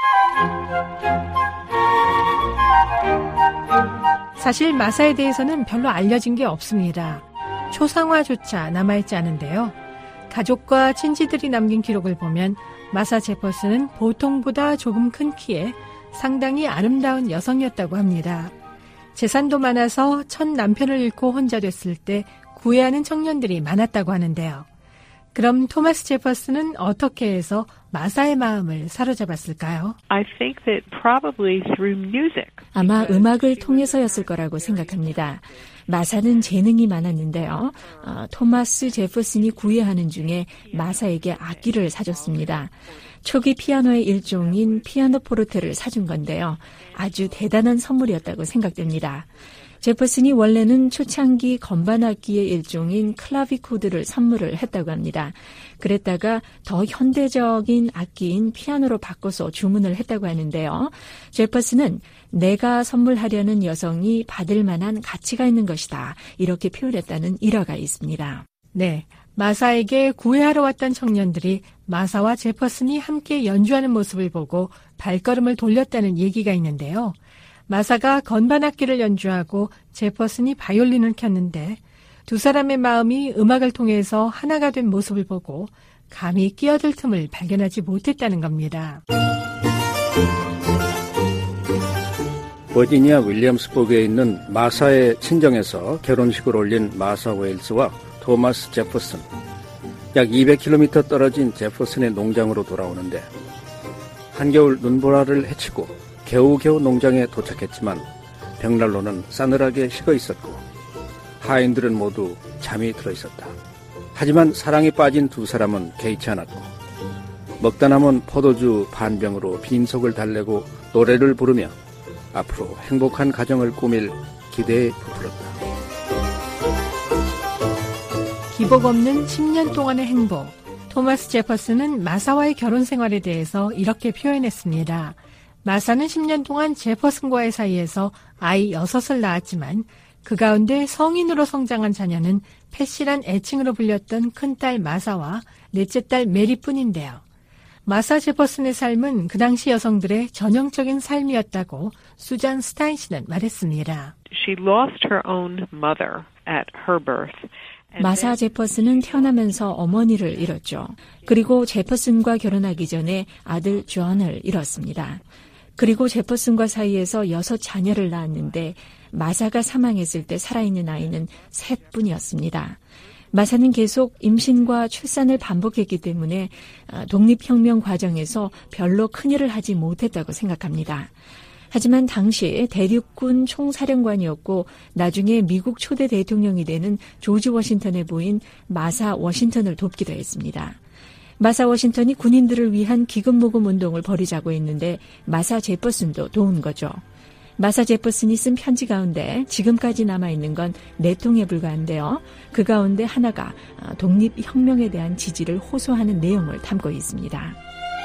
사실 마사에 대해서는 별로 알려진 게 없습니다. 초상화조차 남아있지 않은데요. 가족과 친지들이 남긴 기록을 보면 마사 제퍼슨은 보통보다 조금 큰 키에 상당히 아름다운 여성이었다고 합니다. 재산도 많아서 첫 남편을 잃고 혼자 됐을 때 구애하는 청년들이 많았다고 하는데요. 그럼 토마스 제퍼슨은 어떻게 해서 마사의 마음을 사로잡았을까요? I think that probably through music. 아마 음악을 통해서였을 거라고 생각합니다. 마사는 재능이 많았는데요. 어, 토마스 제퍼슨이 구애하는 중에 마사에게 악기를 사줬습니다. 초기 피아노의 일종인 피아노 포르테를 사준 건데요. 아주 대단한 선물이었다고 생각됩니다. 제퍼슨이 원래는 초창기 건반악기의 일종인 클라비코드를 선물을 했다고 합니다. 그랬다가 더 현대적인 악기인 피아노로 바꿔서 주문을 했다고 하는데요. 제퍼슨은 내가 선물하려는 여성이 받을 만한 가치가 있는 것이다. 이렇게 표현했다는 일화가 있습니다. 네, 마사에게 구애하러 왔던 청년들이 마사와 제퍼슨이 함께 연주하는 모습을 보고 발걸음을 돌렸다는 얘기가 있는데요. 마사가 건반악기를 연주하고 제퍼슨이 바이올린을 켰는데 두 사람의 마음이 음악을 통해서 하나가 된 모습을 보고 감히 끼어들 틈을 발견하지 못했다는 겁니다. 버지니아 윌리엄스버그에 있는 마사의 친정에서 결혼식을 올린 마사 웨일스와 토마스 제퍼슨. 약 이백 킬로미터 떨어진 제퍼슨의 농장으로 돌아오는데 한겨울 눈보라를 헤치고 겨우겨우 농장에 도착했지만 벽난로는 싸늘하게 식어 있었고 하인들은 모두 잠이 들어 있었다. 하지만 사랑에 빠진 두 사람은 개의치 않았고 먹다 남은 포도주 반병으로 빈속을 달래고 노래를 부르며 앞으로 행복한 가정을 꾸밀 기대에 부풀었다. 기복 없는 십 년 동안의 행복. 토마스 제퍼슨은 마사와의 결혼 생활에 대해서 이렇게 표현했습니다. 마사는 십 년 동안 제퍼슨과의 사이에서 아이 여섯을 낳았지만 그 가운데 성인으로 성장한 자녀는 패시란 애칭으로 불렸던 큰딸 마사와 넷째 딸 메리뿐인데요. 마사 제퍼슨의 삶은 그 당시 여성들의 전형적인 삶이었다고 수잔 스타인 씨는 말했습니다. She lost her own mother at her birth. 마사 제퍼슨은 태어나면서 어머니를 잃었죠. 그리고 제퍼슨과 결혼하기 전에 아들 존을 잃었습니다. 그리고 제퍼슨과 사이에서 여섯 자녀를 낳았는데 마사가 사망했을 때 살아있는 아이는 셋뿐이었습니다. 마사는 계속 임신과 출산을 반복했기 때문에 독립혁명 과정에서 별로 큰일을 하지 못했다고 생각합니다. 하지만 당시 대륙군 총사령관이었고 나중에 미국 초대 대통령이 되는 조지 워싱턴의 부인 마사 워싱턴을 돕기도 했습니다. 마사 워싱턴이 군인들을 위한 기금 모금 운동을 벌이자고 했는데 마사 제퍼슨도 도운 거죠. 마사 제퍼슨이 쓴 편지 가운데 지금까지 남아있는 건 네 통에 불과한데요. 그 가운데 하나가 독립혁명에 대한 지지를 호소하는 내용을 담고 있습니다.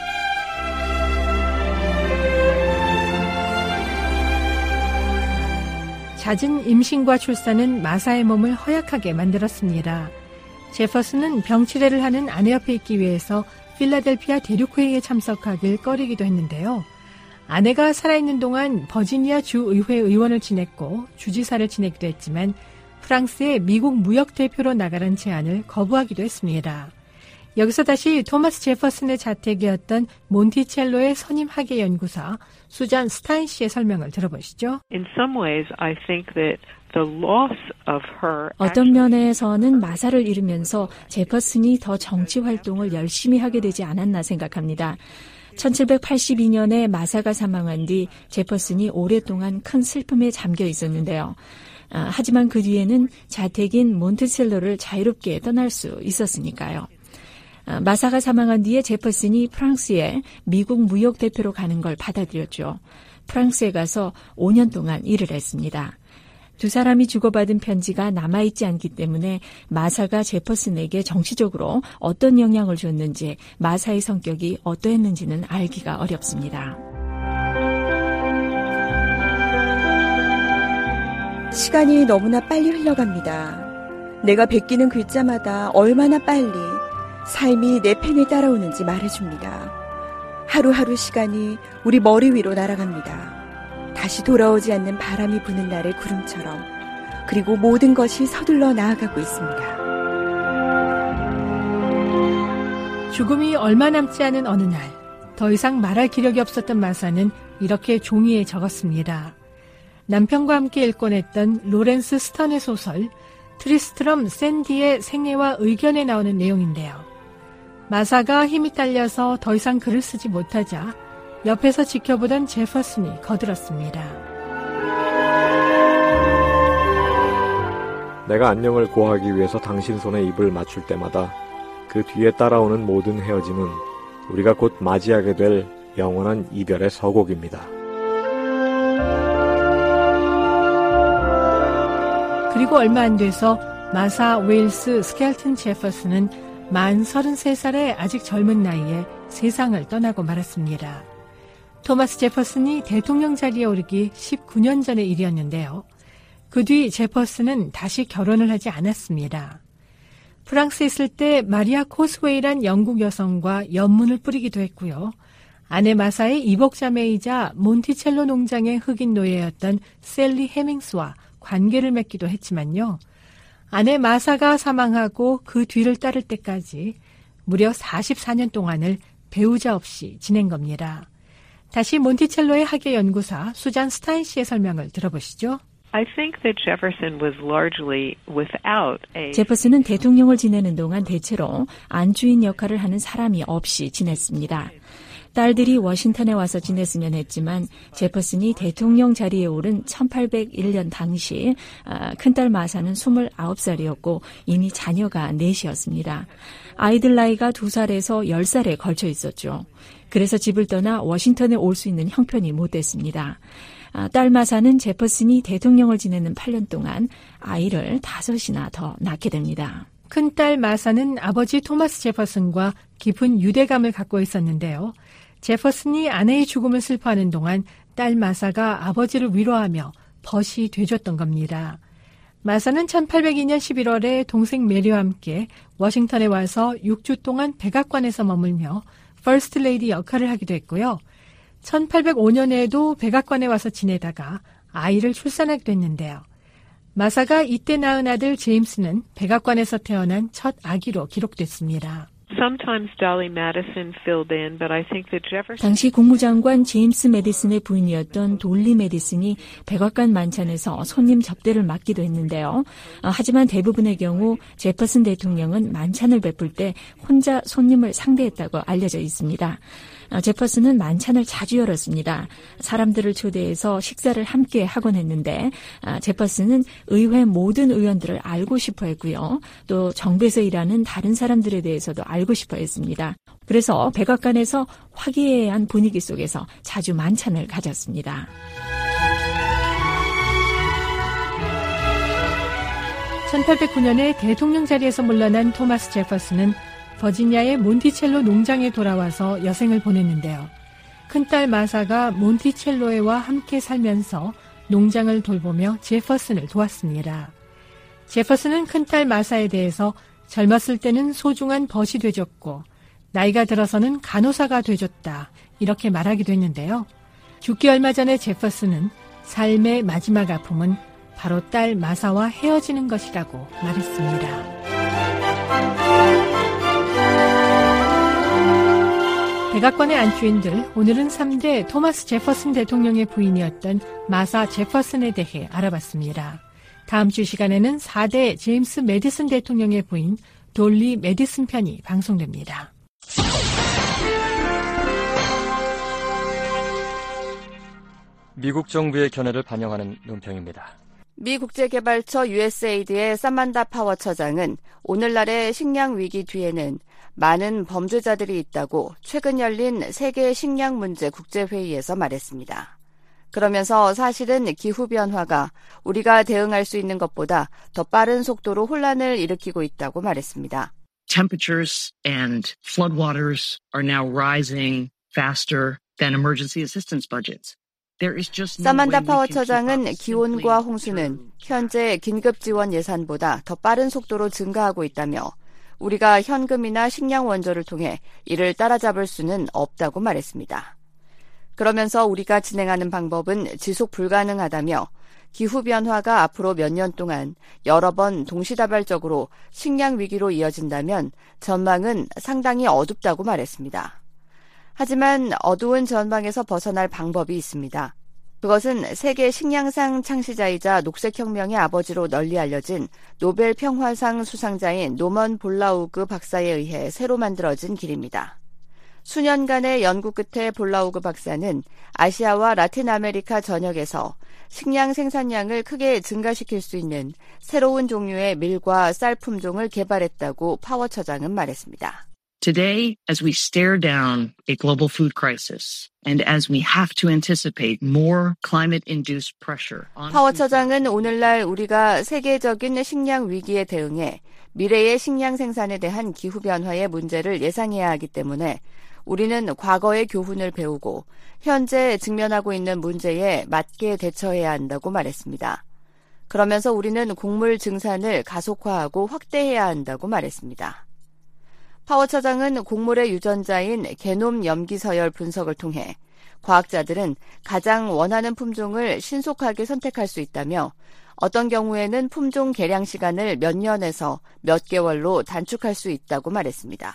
잦은 임신과 출산은 마사의 몸을 허약하게 만들었습니다. 제퍼슨은 병치레를 하는 아내 옆에 있기 위해서 필라델피아 대륙회의에 참석하길 꺼리기도 했는데요. 아내가 살아있는 동안 버지니아 주의회 의원을 지냈고 주지사를 지내기도 했지만 프랑스에 미국 무역 대표로 나가는 제안을 거부하기도 했습니다. 여기서 다시 토마스 제퍼슨의 자택이었던 몬티첼로의 선임 학예 연구사 수잔 스타인 씨의 설명을 들어보시죠. In some ways, I think that the loss of her 어떤 면에서는 마사를 잃으면서 제퍼슨이 더 정치 활동을 열심히 하게 되지 않았나 생각합니다. 천칠백팔십이 년에 마사가 사망한 뒤 제퍼슨이 오랫동안 큰 슬픔에 잠겨 있었는데요. 아, 하지만 그 뒤에는 자택인 몬티첼로를 자유롭게 떠날 수 있었으니까요. 마사가 사망한 뒤에 제퍼슨이 프랑스에 미국 무역 대표로 가는 걸 받아들였죠. 프랑스에 가서 오 년 동안 일을 했습니다. 두 사람이 주고받은 편지가 남아있지 않기 때문에 마사가 제퍼슨에게 정치적으로 어떤 영향을 줬는지, 마사의 성격이 어떠했는지는 알기가 어렵습니다. 시간이 너무나 빨리 흘러갑니다. 내가 베끼는 글자마다 얼마나 빨리 삶이 내 펜을 따라오는지 말해줍니다. 하루하루 시간이 우리 머리 위로 날아갑니다. 다시 돌아오지 않는 바람이 부는 날의 구름처럼. 그리고 모든 것이 서둘러 나아가고 있습니다. 죽음이 얼마 남지 않은 어느 날, 더 이상 말할 기력이 없었던 마사는 이렇게 종이에 적었습니다. 남편과 함께 읽곤 했던 로렌스 스턴의 소설 트리스트럼 샌디의 생애와 의견에 나오는 내용인데요. 마사가 힘이 딸려서 더 이상 글을 쓰지 못하자 옆에서 지켜보던 제퍼슨이 거들었습니다. 내가 안녕을 고하기 위해서 당신 손에 입을 맞출 때마다 그 뒤에 따라오는 모든 헤어짐은 우리가 곧 맞이하게 될 영원한 이별의 서곡입니다. 그리고 얼마 안 돼서 마사 웨일스 스켈튼 제퍼슨은 만 서른세 살의 아직 젊은 나이에 세상을 떠나고 말았습니다. 토마스 제퍼슨이 대통령 자리에 오르기 십구 년 전의 일이었는데요. 그 뒤 제퍼슨은 다시 결혼을 하지 않았습니다. 프랑스에 있을 때 마리아 코스웨이란 영국 여성과 연문을 뿌리기도 했고요. 아내 마사의 이복자매이자 몬티첼로 농장의 흑인 노예였던 셀리 해밍스와 관계를 맺기도 했지만요. 아내 마사가 사망하고 그 뒤를 따를 때까지 무려 사십사 년 동안을 배우자 없이 지낸 겁니다. 다시 몬티첼로의 학예 연구사 수잔 스타인 씨의 설명을 들어보시죠. I think that Jefferson was largely without a... 제퍼슨은 대통령을 지내는 동안 대체로 안주인 역할을 하는 사람이 없이 지냈습니다. 딸들이 워싱턴에 와서 지냈으면 했지만 제퍼슨이 대통령 자리에 오른 천팔백일 년 당시 큰딸 마사는 스물아홉 살이었고 이미 자녀가 넷이었습니다. 아이들 나이가 두 살에서 열 살에 걸쳐 있었죠. 그래서 집을 떠나 워싱턴에 올 수 있는 형편이 못 됐습니다. 딸 마사는 제퍼슨이 대통령을 지내는 팔 년 동안 아이를 다섯이나 더 낳게 됩니다. 큰딸 마사는 아버지 토마스 제퍼슨과 깊은 유대감을 갖고 있었는데요. 제퍼슨이 아내의 죽음을 슬퍼하는 동안 딸 마사가 아버지를 위로하며 벗이 돼줬던 겁니다. 마사는 천팔백이 년 십일월에 동생 메리와 함께 워싱턴에 와서 육 주 동안 백악관에서 머물며 퍼스트 레이디 역할을 하기도 했고요. 천팔백오 년에도 백악관에 와서 지내다가 아이를 출산하기도 했는데요. 마사가 이때 낳은 아들 제임스는 백악관에서 태어난 첫 아기로 기록됐습니다. Sometimes Dolly Madison filled in, but I think that Jefferson... 당시 국무장관 제임스 메디슨의 부인이었던 돌리 메디슨이 백악관 만찬에서 손님 접대를 맡기도 했는데요. 하지만 대부분의 경우 제퍼슨 대통령은 만찬을 베풀 때 혼자 손님을 상대했다고 알려져 있습니다. 제퍼슨은 만찬을 자주 열었습니다. 사람들을 초대해서 식사를 함께 하곤 했는데 제퍼슨은 의회 모든 의원들을 알고 싶어 했고요. 또 정부에서 일하는 다른 사람들에 대해서도 알고 싶어 했습니다. 그래서 백악관에서 화기애애한 분위기 속에서 자주 만찬을 가졌습니다. 천팔백구 년에 대통령 자리에서 물러난 토마스 제퍼슨은 버지니아의 몬티첼로 농장에 돌아와서 여생을 보냈는데요. 큰딸 마사가 몬티첼로에와 함께 살면서 농장을 돌보며 제퍼슨을 도왔습니다. 제퍼슨은 큰딸 마사에 대해서 젊었을 때는 소중한 벗이 되줬고 나이가 들어서는 간호사가 되줬다 이렇게 말하기도 했는데요. 죽기 얼마 전에 제퍼슨은 삶의 마지막 아픔은 바로 딸 마사와 헤어지는 것이라고 말했습니다. 백악관의 안주인들, 오늘은 삼 대 토마스 제퍼슨 대통령의 부인이었던 마사 제퍼슨에 대해 알아봤습니다. 다음 주 시간에는 사 대 제임스 메디슨 대통령의 부인 돌리 메디슨 편이 방송됩니다. 미국 정부의 견해를 반영하는 논평입니다. 미 국제개발처 유에스에이드의 사만다 파워 처장은 오늘날의 식량 위기 뒤에는 많은 범죄자들이 있다고 최근 열린 세계 식량 문제 국제회의에서 말했습니다. 그러면서 사실은 기후변화가 우리가 대응할 수 있는 것보다 더 빠른 속도로 혼란을 일으키고 있다고 말했습니다. Temperatures and floodwaters are now rising faster than emergency assistance budgets. 사만다 파워 처장은 기온과 홍수는 현재 긴급 지원 예산보다 더 빠른 속도로 증가하고 있다며 우리가 현금이나 식량 원조를 통해 이를 따라잡을 수는 없다고 말했습니다. 그러면서 우리가 진행하는 방법은 지속 불가능하다며 기후변화가 앞으로 몇 년 동안 여러 번 동시다발적으로 식량 위기로 이어진다면 전망은 상당히 어둡다고 말했습니다. 하지만 어두운 전망에서 벗어날 방법이 있습니다. 그것은 세계 식량상 창시자이자 녹색혁명의 아버지로 널리 알려진 노벨 평화상 수상자인 노먼 볼라우그 박사에 의해 새로 만들어진 길입니다. 수년간의 연구 끝에 볼라우그 박사는 아시아와 라틴 아메리카 전역에서 식량 생산량을 크게 증가시킬 수 있는 새로운 종류의 밀과 쌀 품종을 개발했다고 파워 처장은 말했습니다. Today, as we stare down a global food crisis and as we have to anticipate more climate-induced pressure on 파워 처장은 오늘날 우리가 세계적인 식량 위기에 대응해 미래의 식량 생산에 대한 기후변화의 문제를 예상해야 하기 때문에 우리는 과거의 교훈을 배우고 현재 직면하고 있는 문제에 맞게 대처해야 한다고 말했습니다. 그러면서 우리는 곡물 증산을 가속화하고 확대해야 한다고 말했습니다. 파워 처장은 곡물의 유전자인 게놈 염기 서열 분석을 통해 과학자들은 가장 원하는 품종을 신속하게 선택할 수 있다며 어떤 경우에는 품종 개량 시간을 몇 년에서 몇 개월로 단축할 수 있다고 말했습니다.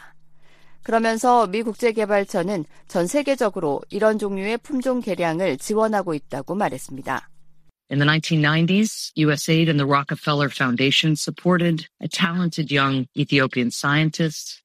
그러면서 미 국제개발처는 전 세계적으로 이런 종류의 품종 개량을 지원하고 있다고 말했습니다. In the nineteen nineties, USAID and the Rockefeller Foundation supported a talented young Ethiopian scientist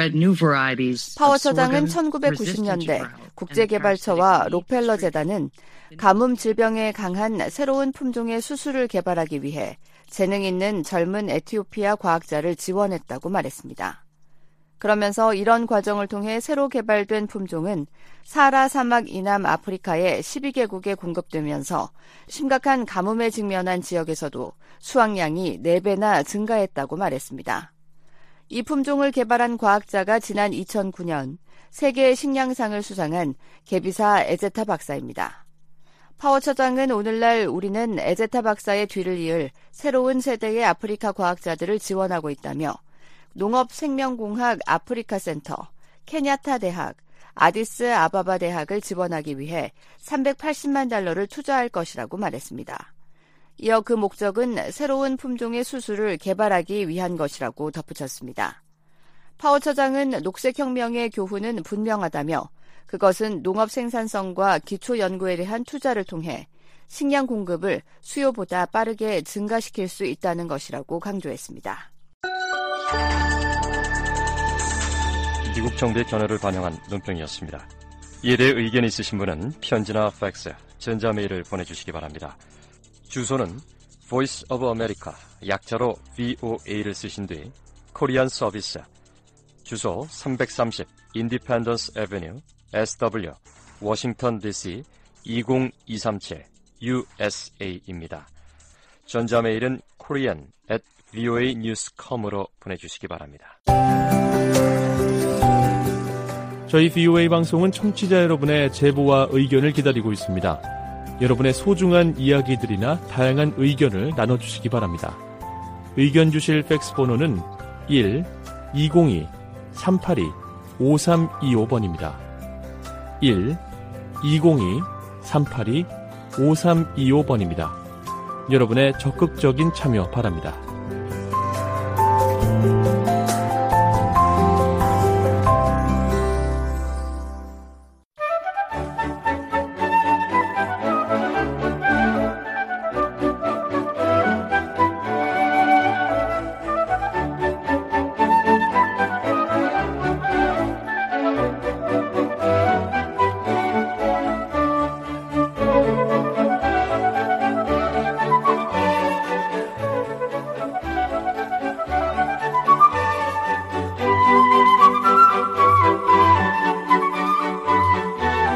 파워 처장은 천구백구십 년대 국제개발처와 록펠러 재단은 가뭄 질병에 강한 새로운 품종의 수수를 개발하기 위해 재능 있는 젊은 에티오피아 과학자를 지원했다고 말했습니다. 그러면서 이런 과정을 통해 새로 개발된 품종은 사하라 사막 이남 아프리카의 십이 개국에 공급되면서 심각한 가뭄에 직면한 지역에서도 수확량이 네 배나 증가했다고 말했습니다. 이 품종을 개발한 과학자가 지난 이천구 년 세계 식량상을 수상한 계비사 에제타 박사입니다. 파워 처장은 오늘날 우리는 에제타 박사의 뒤를 이을 새로운 세대의 아프리카 과학자들을 지원하고 있다며 농업생명공학 아프리카 센터, 케냐타 대학, 아디스 아바바 대학을 지원하기 위해 삼백팔십만 달러를 투자할 것이라고 말했습니다. 이어 그 목적은 새로운 품종의 수수를 개발하기 위한 것이라고 덧붙였습니다. 파워 처장은 녹색혁명의 교훈은 분명하다며 그것은 농업 생산성과 기초 연구에 대한 투자를 통해 식량 공급을 수요보다 빠르게 증가시킬 수 있다는 것이라고 강조했습니다. 미국 정부의 견해를 반영한 논평이었습니다. 이에 대해 의견이 있으신 분은 편지나 팩스, 전자메일을 보내주시기 바랍니다. 주소는 Voice of America, 약자로 브이오에이를 쓰신 뒤 코리안 서비스, 주소 삼백삼십 Independence Avenue, 에스더블유, 워싱턴 디씨 이공이삼칠 유에스에이입니다. 전자메일은 korean at 브이오에이 뉴스 닷컴으로 보내주시기 바랍니다. 저희 브이오에이 방송은 청취자 여러분의 제보와 의견을 기다리고 있습니다. 여러분의 소중한 이야기들이나 다양한 의견을 나눠주시기 바랍니다. 의견 주실 팩스 번호는 일 이공이 삼팔이 오삼이오 번입니다. 일 이공이 삼팔이 오삼이오 번입니다. 여러분의 적극적인 참여 바랍니다.